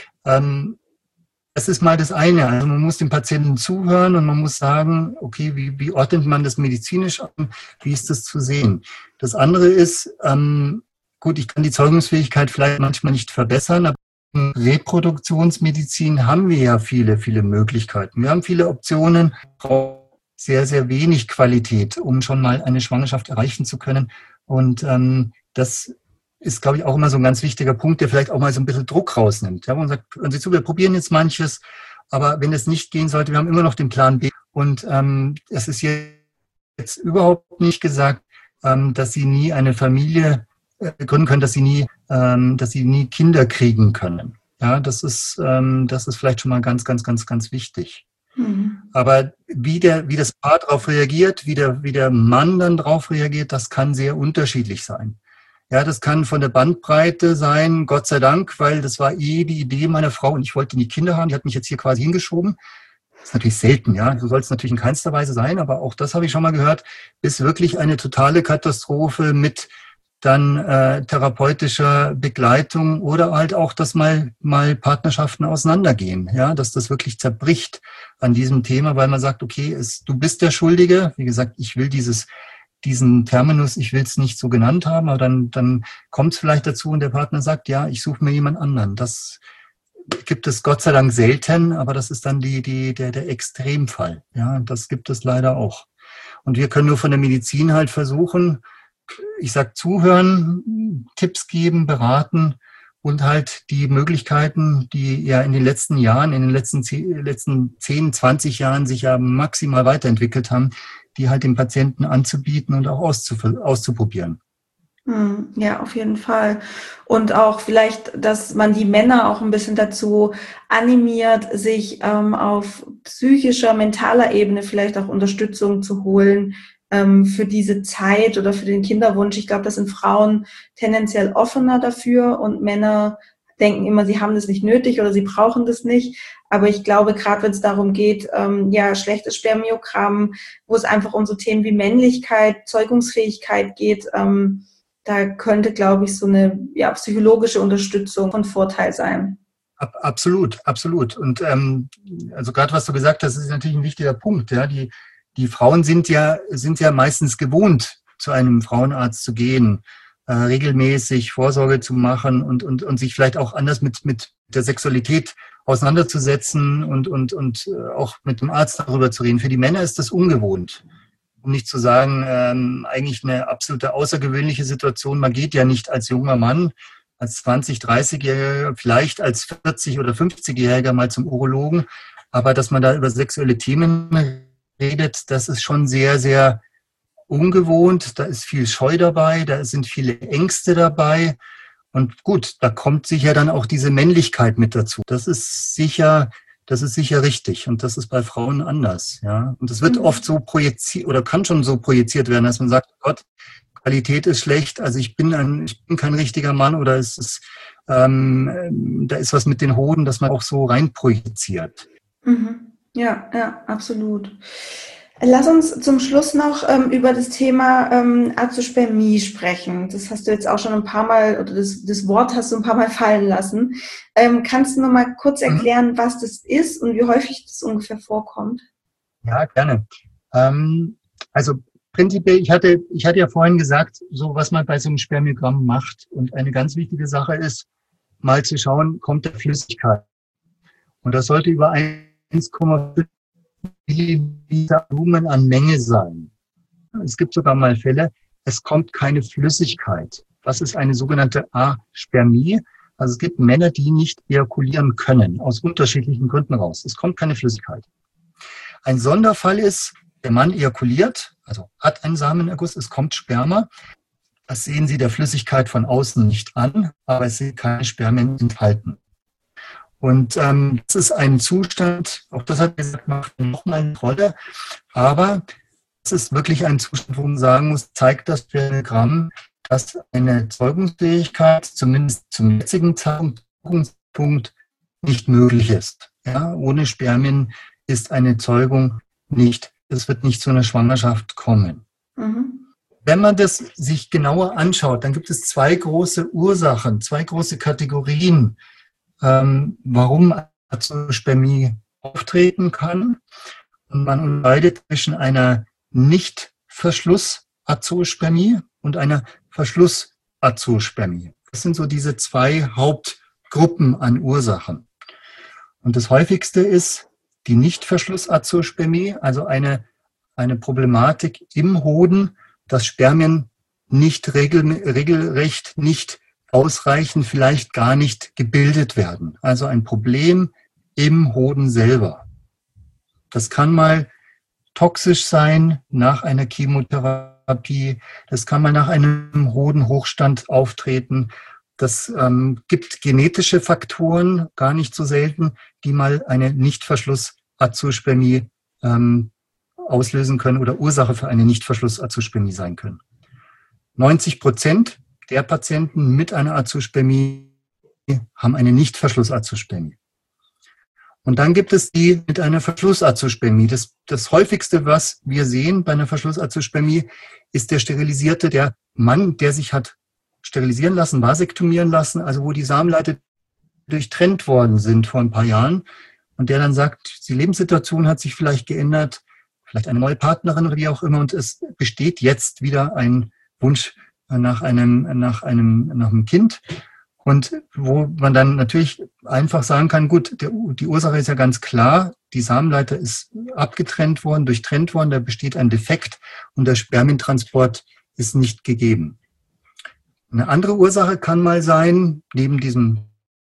[SPEAKER 2] Ähm, das ist mal das eine. Also man muss dem Patienten zuhören und man muss sagen, okay, wie, wie ordnet man das medizinisch an? Wie ist das zu sehen? Das andere ist, ähm, gut, ich kann die Zeugungsfähigkeit vielleicht manchmal nicht verbessern, aber in Reproduktionsmedizin haben wir ja viele, viele Möglichkeiten. Wir haben viele Optionen, sehr, sehr wenig Qualität, um schon mal eine Schwangerschaft erreichen zu können. Und ähm, das ist, glaube ich, auch immer so ein ganz wichtiger Punkt, der vielleicht auch mal so ein bisschen Druck rausnimmt. Ja, wo man sagt, hören Sie zu, wir probieren jetzt manches, aber wenn es nicht gehen sollte, wir haben immer noch den Plan B. Und ähm, es ist jetzt überhaupt nicht gesagt, ähm, dass Sie nie eine Familie äh, gründen können, dass Sie nie, ähm, dass Sie nie Kinder kriegen können. Ja, das ist, ähm, das ist vielleicht schon mal ganz, ganz, ganz, ganz wichtig. Mhm. Aber wie, der, wie das Paar darauf reagiert, wie der, wie der Mann dann darauf reagiert, das kann sehr unterschiedlich sein. Ja, das kann von der Bandbreite sein, Gott sei Dank, weil das war eh die Idee meiner Frau und ich wollte nie Kinder haben. Die hat mich jetzt hier quasi hingeschoben. Das ist natürlich selten, ja. So soll es natürlich in keinster Weise sein, aber auch das habe ich schon mal gehört, ist wirklich eine totale Katastrophe mit dann äh, therapeutischer Begleitung oder halt auch, dass mal mal Partnerschaften auseinandergehen, ja, dass das wirklich zerbricht an diesem Thema, weil man sagt, okay, es, du bist der Schuldige. Wie gesagt, ich will dieses diesen Terminus, ich will es nicht so genannt haben, aber dann dann kommt es vielleicht dazu und der Partner sagt, ja, ich suche mir jemand anderen. Das gibt es Gott sei Dank selten, aber das ist dann die die der der Extremfall. Ja, das gibt es leider auch. Und wir können nur von der Medizin halt versuchen, ich sag zuhören, Tipps geben, beraten und halt die Möglichkeiten, die ja in den letzten Jahren, in den letzten zehn, letzten zehn, zwanzig Jahren sich ja maximal weiterentwickelt haben, die halt dem Patienten anzubieten und auch auszuprobieren.
[SPEAKER 1] Ja, auf jeden Fall. Und auch vielleicht, dass man die Männer auch ein bisschen dazu animiert, sich ähm, auf psychischer, mentaler Ebene vielleicht auch Unterstützung zu holen ähm, für diese Zeit oder für den Kinderwunsch. Ich glaube, das sind Frauen tendenziell offener dafür und Männer denken immer, sie haben das nicht nötig oder sie brauchen das nicht. Aber ich glaube, gerade wenn es darum geht, ähm, ja, schlechtes Spermiogramm, wo es einfach um so Themen wie Männlichkeit, Zeugungsfähigkeit geht, ähm, da könnte, glaube ich, so eine ja, psychologische Unterstützung von Vorteil sein.
[SPEAKER 2] Absolut, absolut. Und ähm, also gerade was du gesagt hast, ist natürlich ein wichtiger Punkt. Ja, die die Frauen sind ja sind ja meistens gewohnt, zu einem Frauenarzt zu gehen, äh, regelmäßig Vorsorge zu machen und und und sich vielleicht auch anders mit mit der Sexualität auseinanderzusetzen und und und auch mit dem Arzt darüber zu reden. Für die Männer ist das ungewohnt. Um nicht zu sagen, ähm, eigentlich eine absolute außergewöhnliche Situation. Man geht ja nicht als junger Mann, als zwanzig-, dreißigjähriger, vielleicht als vierzig- oder fünfzigjähriger mal zum Urologen. Aber dass man da über sexuelle Themen redet, das ist schon sehr, sehr ungewohnt. Da ist viel Scheu dabei, da sind viele Ängste dabei. Und gut, da kommt sicher dann auch diese Männlichkeit mit dazu. Das ist sicher... Das ist sicher richtig und das ist bei Frauen anders, ja. Und es wird mhm. oft so projiziert oder kann schon so projiziert werden, dass man sagt, oh Gott, Qualität ist schlecht, also ich bin ein, ich bin kein richtiger Mann oder es ist, ähm, da ist was mit den Hoden, dass man auch so rein projiziert.
[SPEAKER 1] Mhm. Ja, ja, absolut. Lass uns zum Schluss noch ähm, über das Thema ähm, Azospermie sprechen. Das hast du jetzt auch schon ein paar Mal, oder das, das Wort hast du ein paar Mal fallen lassen. Ähm, kannst du noch mal kurz erklären, was das ist und wie häufig das ungefähr vorkommt?
[SPEAKER 2] Ja, gerne. Ähm, also prinzipiell, ich hatte, ich hatte ja vorhin gesagt, so was man bei so einem Spermiogramm macht. Und eine ganz wichtige Sache ist, mal zu schauen, kommt der Flüssigkeit. Und das sollte über eins Komma fünf Milliliter Volumen an Menge sein. Es gibt sogar mal Fälle, es kommt keine Flüssigkeit. Das ist eine sogenannte Aspermie. Also es gibt Männer, die nicht ejakulieren können, aus unterschiedlichen Gründen raus. Es kommt keine Flüssigkeit. Ein Sonderfall ist, der Mann ejakuliert, also hat einen Samenerguss, es kommt Sperma. Das sehen Sie der Flüssigkeit von außen nicht an, aber es sind keine Spermien enthalten. Und ähm, das ist ein Zustand, auch das hat gesagt, macht nochmal eine Rolle, aber es ist wirklich ein Zustand, wo man sagen muss, zeigt das Spermiogramm, dass eine Zeugungsfähigkeit zumindest zum jetzigen Zeitpunkt nicht möglich ist. Ja, ohne Spermien ist eine Zeugung nicht, es wird nicht zu einer Schwangerschaft kommen. Mhm. Wenn man das sich genauer anschaut, dann gibt es zwei große Ursachen, zwei große Kategorien, ähm, warum Azospermie auftreten kann. Und man unterscheidet zwischen einer Nicht-Verschluss-Azospermie und einer Verschluss-Azospermie. Das sind so diese zwei Hauptgruppen an Ursachen. Und das häufigste ist die Nicht-Verschluss-Azospermie, also eine, eine Problematik im Hoden, dass Spermien nicht regel, regelrecht, nicht ausreichend, vielleicht gar nicht gebildet werden. Also ein Problem im Hoden selber. Das kann mal toxisch sein nach einer Chemotherapie. Das kann mal nach einem Hodenhochstand auftreten. Das ähm, gibt genetische Faktoren, gar nicht so selten, die mal eine Nichtverschluss-Azospermie ähm, auslösen können oder Ursache für eine Nichtverschluss-Azospermie sein können. neunzig Prozent der Patienten mit einer Azospermie haben eine Nicht-Verschluss-Azospermie. Und dann gibt es die mit einer Verschluss-Azospermie. Das, das häufigste, was wir sehen bei einer Verschluss-Azospermie, ist der sterilisierte, der Mann, der sich hat sterilisieren lassen, vasektomieren lassen, also wo die Samenleiter durchtrennt worden sind vor ein paar Jahren und der dann sagt, die Lebenssituation hat sich vielleicht geändert, vielleicht eine neue Partnerin oder wie auch immer und es besteht jetzt wieder ein Wunsch nach einem, nach einem, nach einem Kind. Und wo man dann natürlich einfach sagen kann, gut, der, die Ursache ist ja ganz klar, die Samenleiter ist abgetrennt worden, durchtrennt worden, da besteht ein Defekt und der Spermientransport ist nicht gegeben. Eine andere Ursache kann mal sein, neben diesem,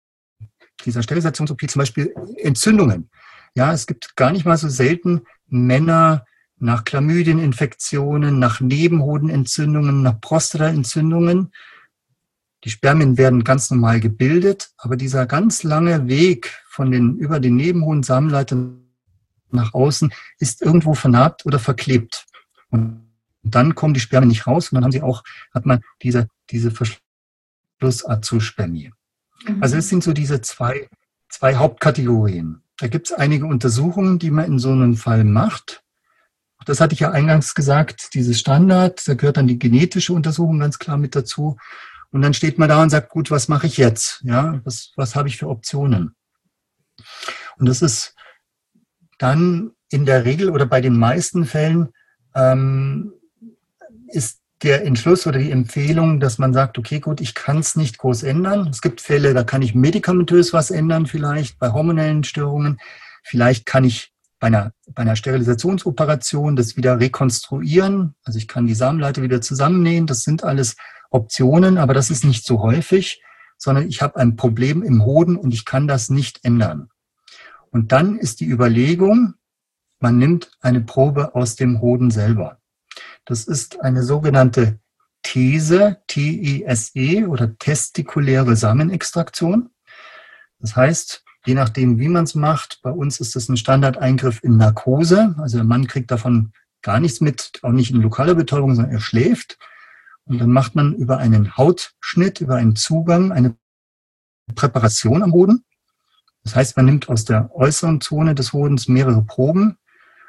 [SPEAKER 2] dieser SterilisationsO P zum Beispiel Entzündungen. Ja, es gibt gar nicht mal so selten Männer nach Chlamydieninfektionen, nach Nebenhodenentzündungen, nach Prostataentzündungen. Die Spermien werden ganz normal gebildet, aber dieser ganz lange Weg von den, über den Nebenhoden Samenleitern nach außen ist irgendwo vernarbt oder verklebt. Und dann kommen die Spermien nicht raus und dann haben sie auch, hat man diese, diese Verschluss-Azospermie. Mhm. Also es sind so diese zwei, zwei Hauptkategorien. Da gibt es einige Untersuchungen, die man in so einem Fall macht. Das hatte ich ja eingangs gesagt, dieses Standard, da gehört dann die genetische Untersuchung ganz klar mit dazu. Und dann steht man da und sagt, gut, was mache ich jetzt? Ja, was, was habe ich für Optionen? Und das ist dann in der Regel oder bei den meisten Fällen ähm, ist der Entschluss oder die Empfehlung, dass man sagt, okay, gut, ich kann es nicht groß ändern. Es gibt Fälle, da kann ich medikamentös was ändern vielleicht, bei hormonellen Störungen. Vielleicht kann ich bei einer, bei einer Sterilisationsoperation das wieder rekonstruieren. Also ich kann die Samenleiter wieder zusammennähen. Das sind alles Optionen, aber das ist nicht so häufig, sondern ich habe ein Problem im Hoden und ich kann das nicht ändern. Und dann ist die Überlegung, man nimmt eine Probe aus dem Hoden selber. Das ist eine sogenannte These, T E S E oder testikuläre Samenextraktion. Das heißt, je nachdem, wie man es macht, bei uns ist das ein Standardeingriff in Narkose. Also der Mann kriegt davon gar nichts mit, auch nicht in lokaler Betäubung, sondern er schläft. Und dann macht man über einen Hautschnitt, über einen Zugang eine Präparation am Hoden. Das heißt, man nimmt aus der äußeren Zone des Hodens mehrere Proben.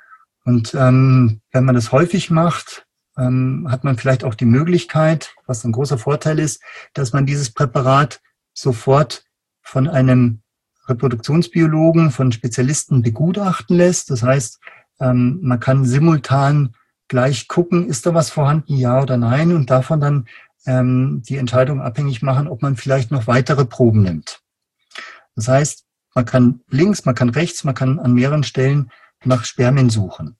[SPEAKER 2] Und ähm, wenn man das häufig macht, ähm, hat man vielleicht auch die Möglichkeit, was ein großer Vorteil ist, dass man dieses Präparat sofort von einem Reproduktionsbiologen, von Spezialisten begutachten lässt. Das heißt, ähm, man kann simultan gleich gucken, ist da was vorhanden, ja oder nein, und davon dann ähm, die Entscheidung abhängig machen, ob man vielleicht noch weitere Proben nimmt. Das heißt, man kann links, man kann rechts, man kann an mehreren Stellen nach Spermien suchen.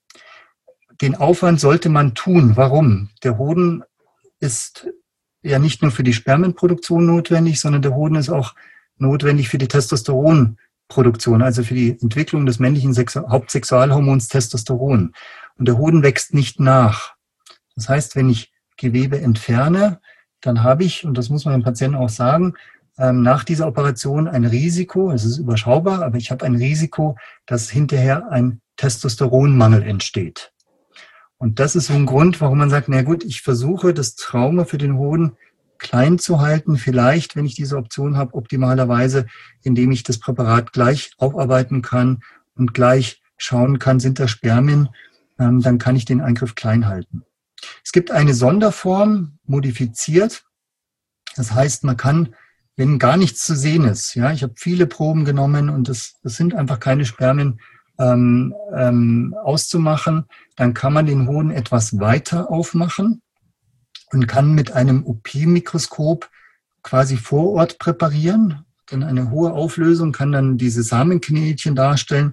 [SPEAKER 2] Den Aufwand sollte man tun. Warum? Der Hoden ist ja nicht nur für die Spermienproduktion notwendig, sondern der Hoden ist auch notwendig für die Testosteronproduktion, also für die Entwicklung des männlichen Sexu- Hauptsexualhormons Testosteron. Und der Hoden wächst nicht nach. Das heißt, wenn ich Gewebe entferne, dann habe ich, und das muss man dem Patienten auch sagen, ähm, nach dieser Operation ein Risiko, es ist überschaubar, aber ich habe ein Risiko, dass hinterher ein Testosteronmangel entsteht. Und das ist so ein Grund, warum man sagt, na gut, ich versuche das Trauma für den Hoden klein zu halten, vielleicht, wenn ich diese Option habe, optimalerweise, indem ich das Präparat gleich aufarbeiten kann und gleich schauen kann, sind da Spermien, ähm, dann kann ich den Eingriff klein halten. Es gibt eine Sonderform, modifiziert. Das heißt, man kann, wenn gar nichts zu sehen ist, ja, ich habe viele Proben genommen und das, das sind einfach keine Spermien ähm, ähm, auszumachen, dann kann man den Hoden etwas weiter aufmachen und kann mit einem O P-Mikroskop quasi vor Ort präparieren. Dann eine hohe Auflösung, kann dann diese Samenknädchen darstellen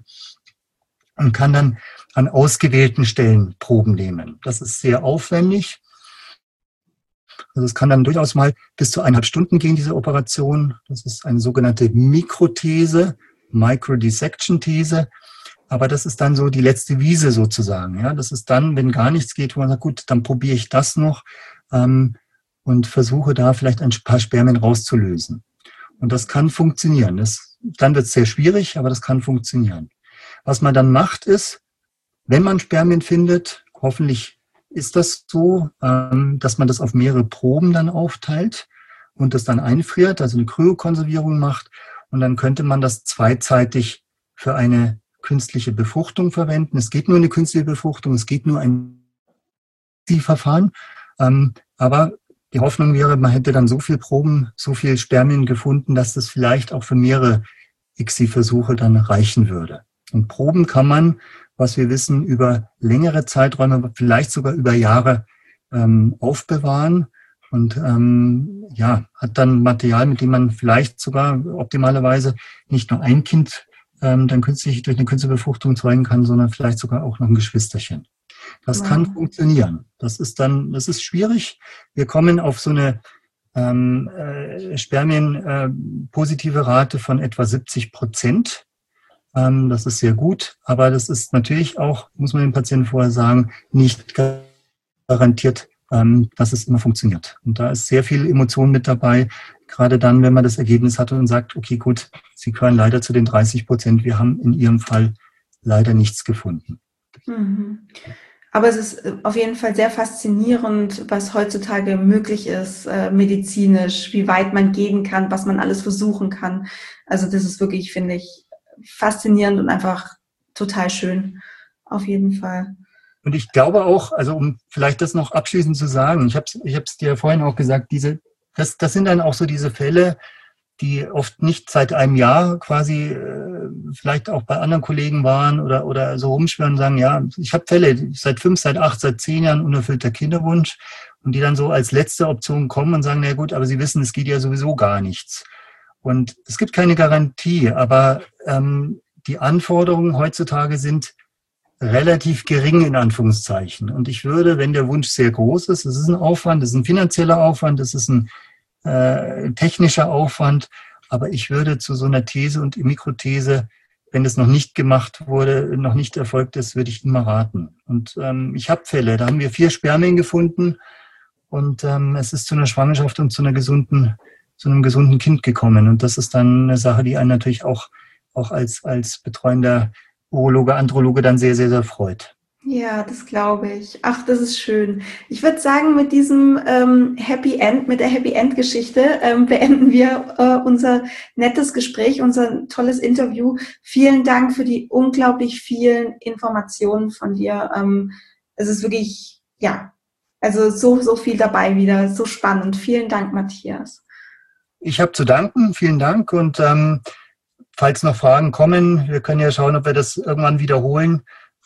[SPEAKER 2] und kann dann an ausgewählten Stellen Proben nehmen. Das ist sehr aufwendig. Also es kann dann durchaus mal bis zu eineinhalb Stunden gehen, diese Operation. Das ist eine sogenannte Mikrothese, Microdissection-These. Aber das ist dann so die letzte Wiese sozusagen. Ja, das ist dann, wenn gar nichts geht, wo man sagt, gut, dann probiere ich das noch ähm, und versuche da vielleicht ein paar Spermien rauszulösen. Und das kann funktionieren. Das, dann wird es sehr schwierig, aber das kann funktionieren. Was man dann macht ist, wenn man Spermien findet, hoffentlich ist das so, ähm, dass man das auf mehrere Proben dann aufteilt. und das dann einfriert, also eine Kryokonservierung macht. Und dann könnte man das zweizeitig für eine künstliche Befruchtung verwenden. Es geht nur eine künstliche Befruchtung, es geht nur ein Verfahren. Ähm, aber die Hoffnung wäre, man hätte dann so viel Proben, so viel Spermien gefunden, dass das vielleicht auch für mehrere I C S I-Versuche dann reichen würde. Und Proben kann man, was wir wissen, über längere Zeiträume, vielleicht sogar über Jahre ähm, aufbewahren. Und ähm, ja, hat dann Material, mit dem man vielleicht sogar optimalerweise nicht nur ein Kind ähm, dann künstlich durch eine künstliche Befruchtung zeugen kann, sondern vielleicht sogar auch noch ein Geschwisterchen. Das wow. kann funktionieren. Das ist dann, das ist schwierig. Wir kommen auf so eine ähm, äh, Spermien-positive äh, Rate von etwa siebzig Prozent. Ähm, das ist sehr gut, aber das ist natürlich auch, muss man dem Patienten vorher sagen, nicht garantiert, ähm, dass es immer funktioniert. Und da ist sehr viel Emotion mit dabei, gerade dann, wenn man das Ergebnis hat und sagt, okay, gut, Sie gehören leider zu den dreißig Prozent. Wir haben in Ihrem Fall leider nichts gefunden.
[SPEAKER 1] Mhm. Aber es ist auf jeden Fall sehr faszinierend, was heutzutage möglich ist, äh, medizinisch, wie weit man gehen kann, was man alles versuchen kann. Also das ist wirklich, finde ich, faszinierend und einfach total schön. Auf jeden Fall.
[SPEAKER 2] Und ich glaube auch, also um vielleicht das noch abschließend zu sagen, ich habe es ich habe es dir vorhin auch gesagt, diese, das, das sind dann auch so diese Fälle, die oft nicht seit einem Jahr quasi äh, vielleicht auch bei anderen Kollegen waren oder oder so rumschwören und sagen, ja, ich habe Fälle seit fünf, seit acht, seit zehn Jahren unerfüllter Kinderwunsch und die dann so als letzte Option kommen und sagen, na gut, aber Sie wissen, es geht ja sowieso gar nichts. Und es gibt keine Garantie, aber ähm, die Anforderungen heutzutage sind relativ gering in Anführungszeichen. Und ich würde, wenn der Wunsch sehr groß ist, es ist ein Aufwand, es ist ein finanzieller Aufwand, es ist ein äh, technischer Aufwand, aber ich würde zu so einer These und Mikrothese, wenn es noch nicht gemacht wurde, noch nicht erfolgt ist, würde ich immer raten. Und ähm, ich habe Fälle, da haben wir vier Spermien gefunden und ähm, es ist zu einer Schwangerschaft und zu einer gesunden, zu einem gesunden Kind gekommen. Und das ist dann eine Sache, die einen natürlich auch, auch als, als betreuender Urologe, Androloge dann sehr, sehr, sehr freut.
[SPEAKER 1] Ja, das glaube ich. Ach, das ist schön. Ich würde sagen, mit diesem ähm, Happy End, mit der Happy End Geschichte ähm, beenden wir äh, unser nettes Gespräch, unser tolles Interview. Vielen Dank für die unglaublich vielen Informationen von dir. Ähm, es ist wirklich, ja, also so, so viel dabei wieder, so spannend. Vielen Dank, Matthias.
[SPEAKER 2] Ich habe zu danken. Vielen Dank. Und ähm, falls noch Fragen kommen, wir können ja schauen, ob wir das irgendwann wiederholen.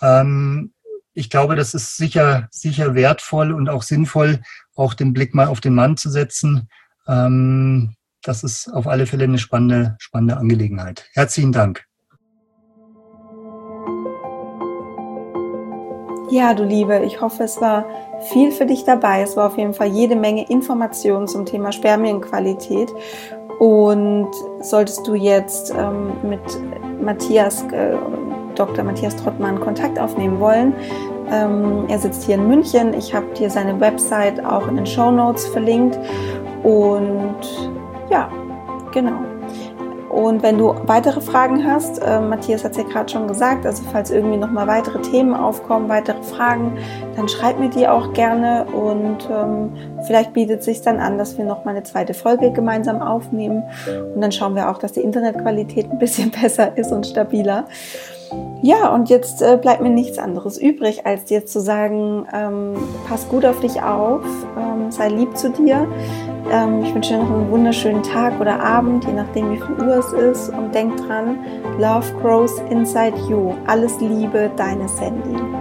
[SPEAKER 2] Ähm, ich glaube, das ist sicher, sicher wertvoll und auch sinnvoll, auch den Blick mal auf den Mann zu setzen. Ähm, das ist auf alle Fälle eine spannende, spannende Angelegenheit. Herzlichen Dank.
[SPEAKER 1] Ja, du Liebe, ich hoffe, es war viel für dich dabei. Es war auf jeden Fall jede Menge Informationen zum Thema Spermienqualität. Und solltest du jetzt ähm, mit Matthias, äh, Doktor Matthias Trottmann Kontakt aufnehmen wollen, ähm, er sitzt hier in München. Ich habe dir seine Website auch in den Shownotes verlinkt. Und ja, genau. Und wenn du weitere Fragen hast, äh, Matthias hat es ja gerade schon gesagt, also falls irgendwie nochmal weitere Themen aufkommen, weitere Fragen, dann schreib mir die auch gerne und ähm, vielleicht bietet es sich dann an, dass wir nochmal eine zweite Folge gemeinsam aufnehmen und dann schauen wir auch, dass die Internetqualität ein bisschen besser ist und stabiler. Ja, und jetzt äh, bleibt mir nichts anderes übrig, als dir zu sagen, ähm, pass gut auf dich auf, ähm, sei lieb zu dir. Ähm, ich wünsche dir noch einen wunderschönen Tag oder Abend, je nachdem wie viel Uhr es ist. Und denk dran, Love grows inside you. Alles Liebe, deine Sandy.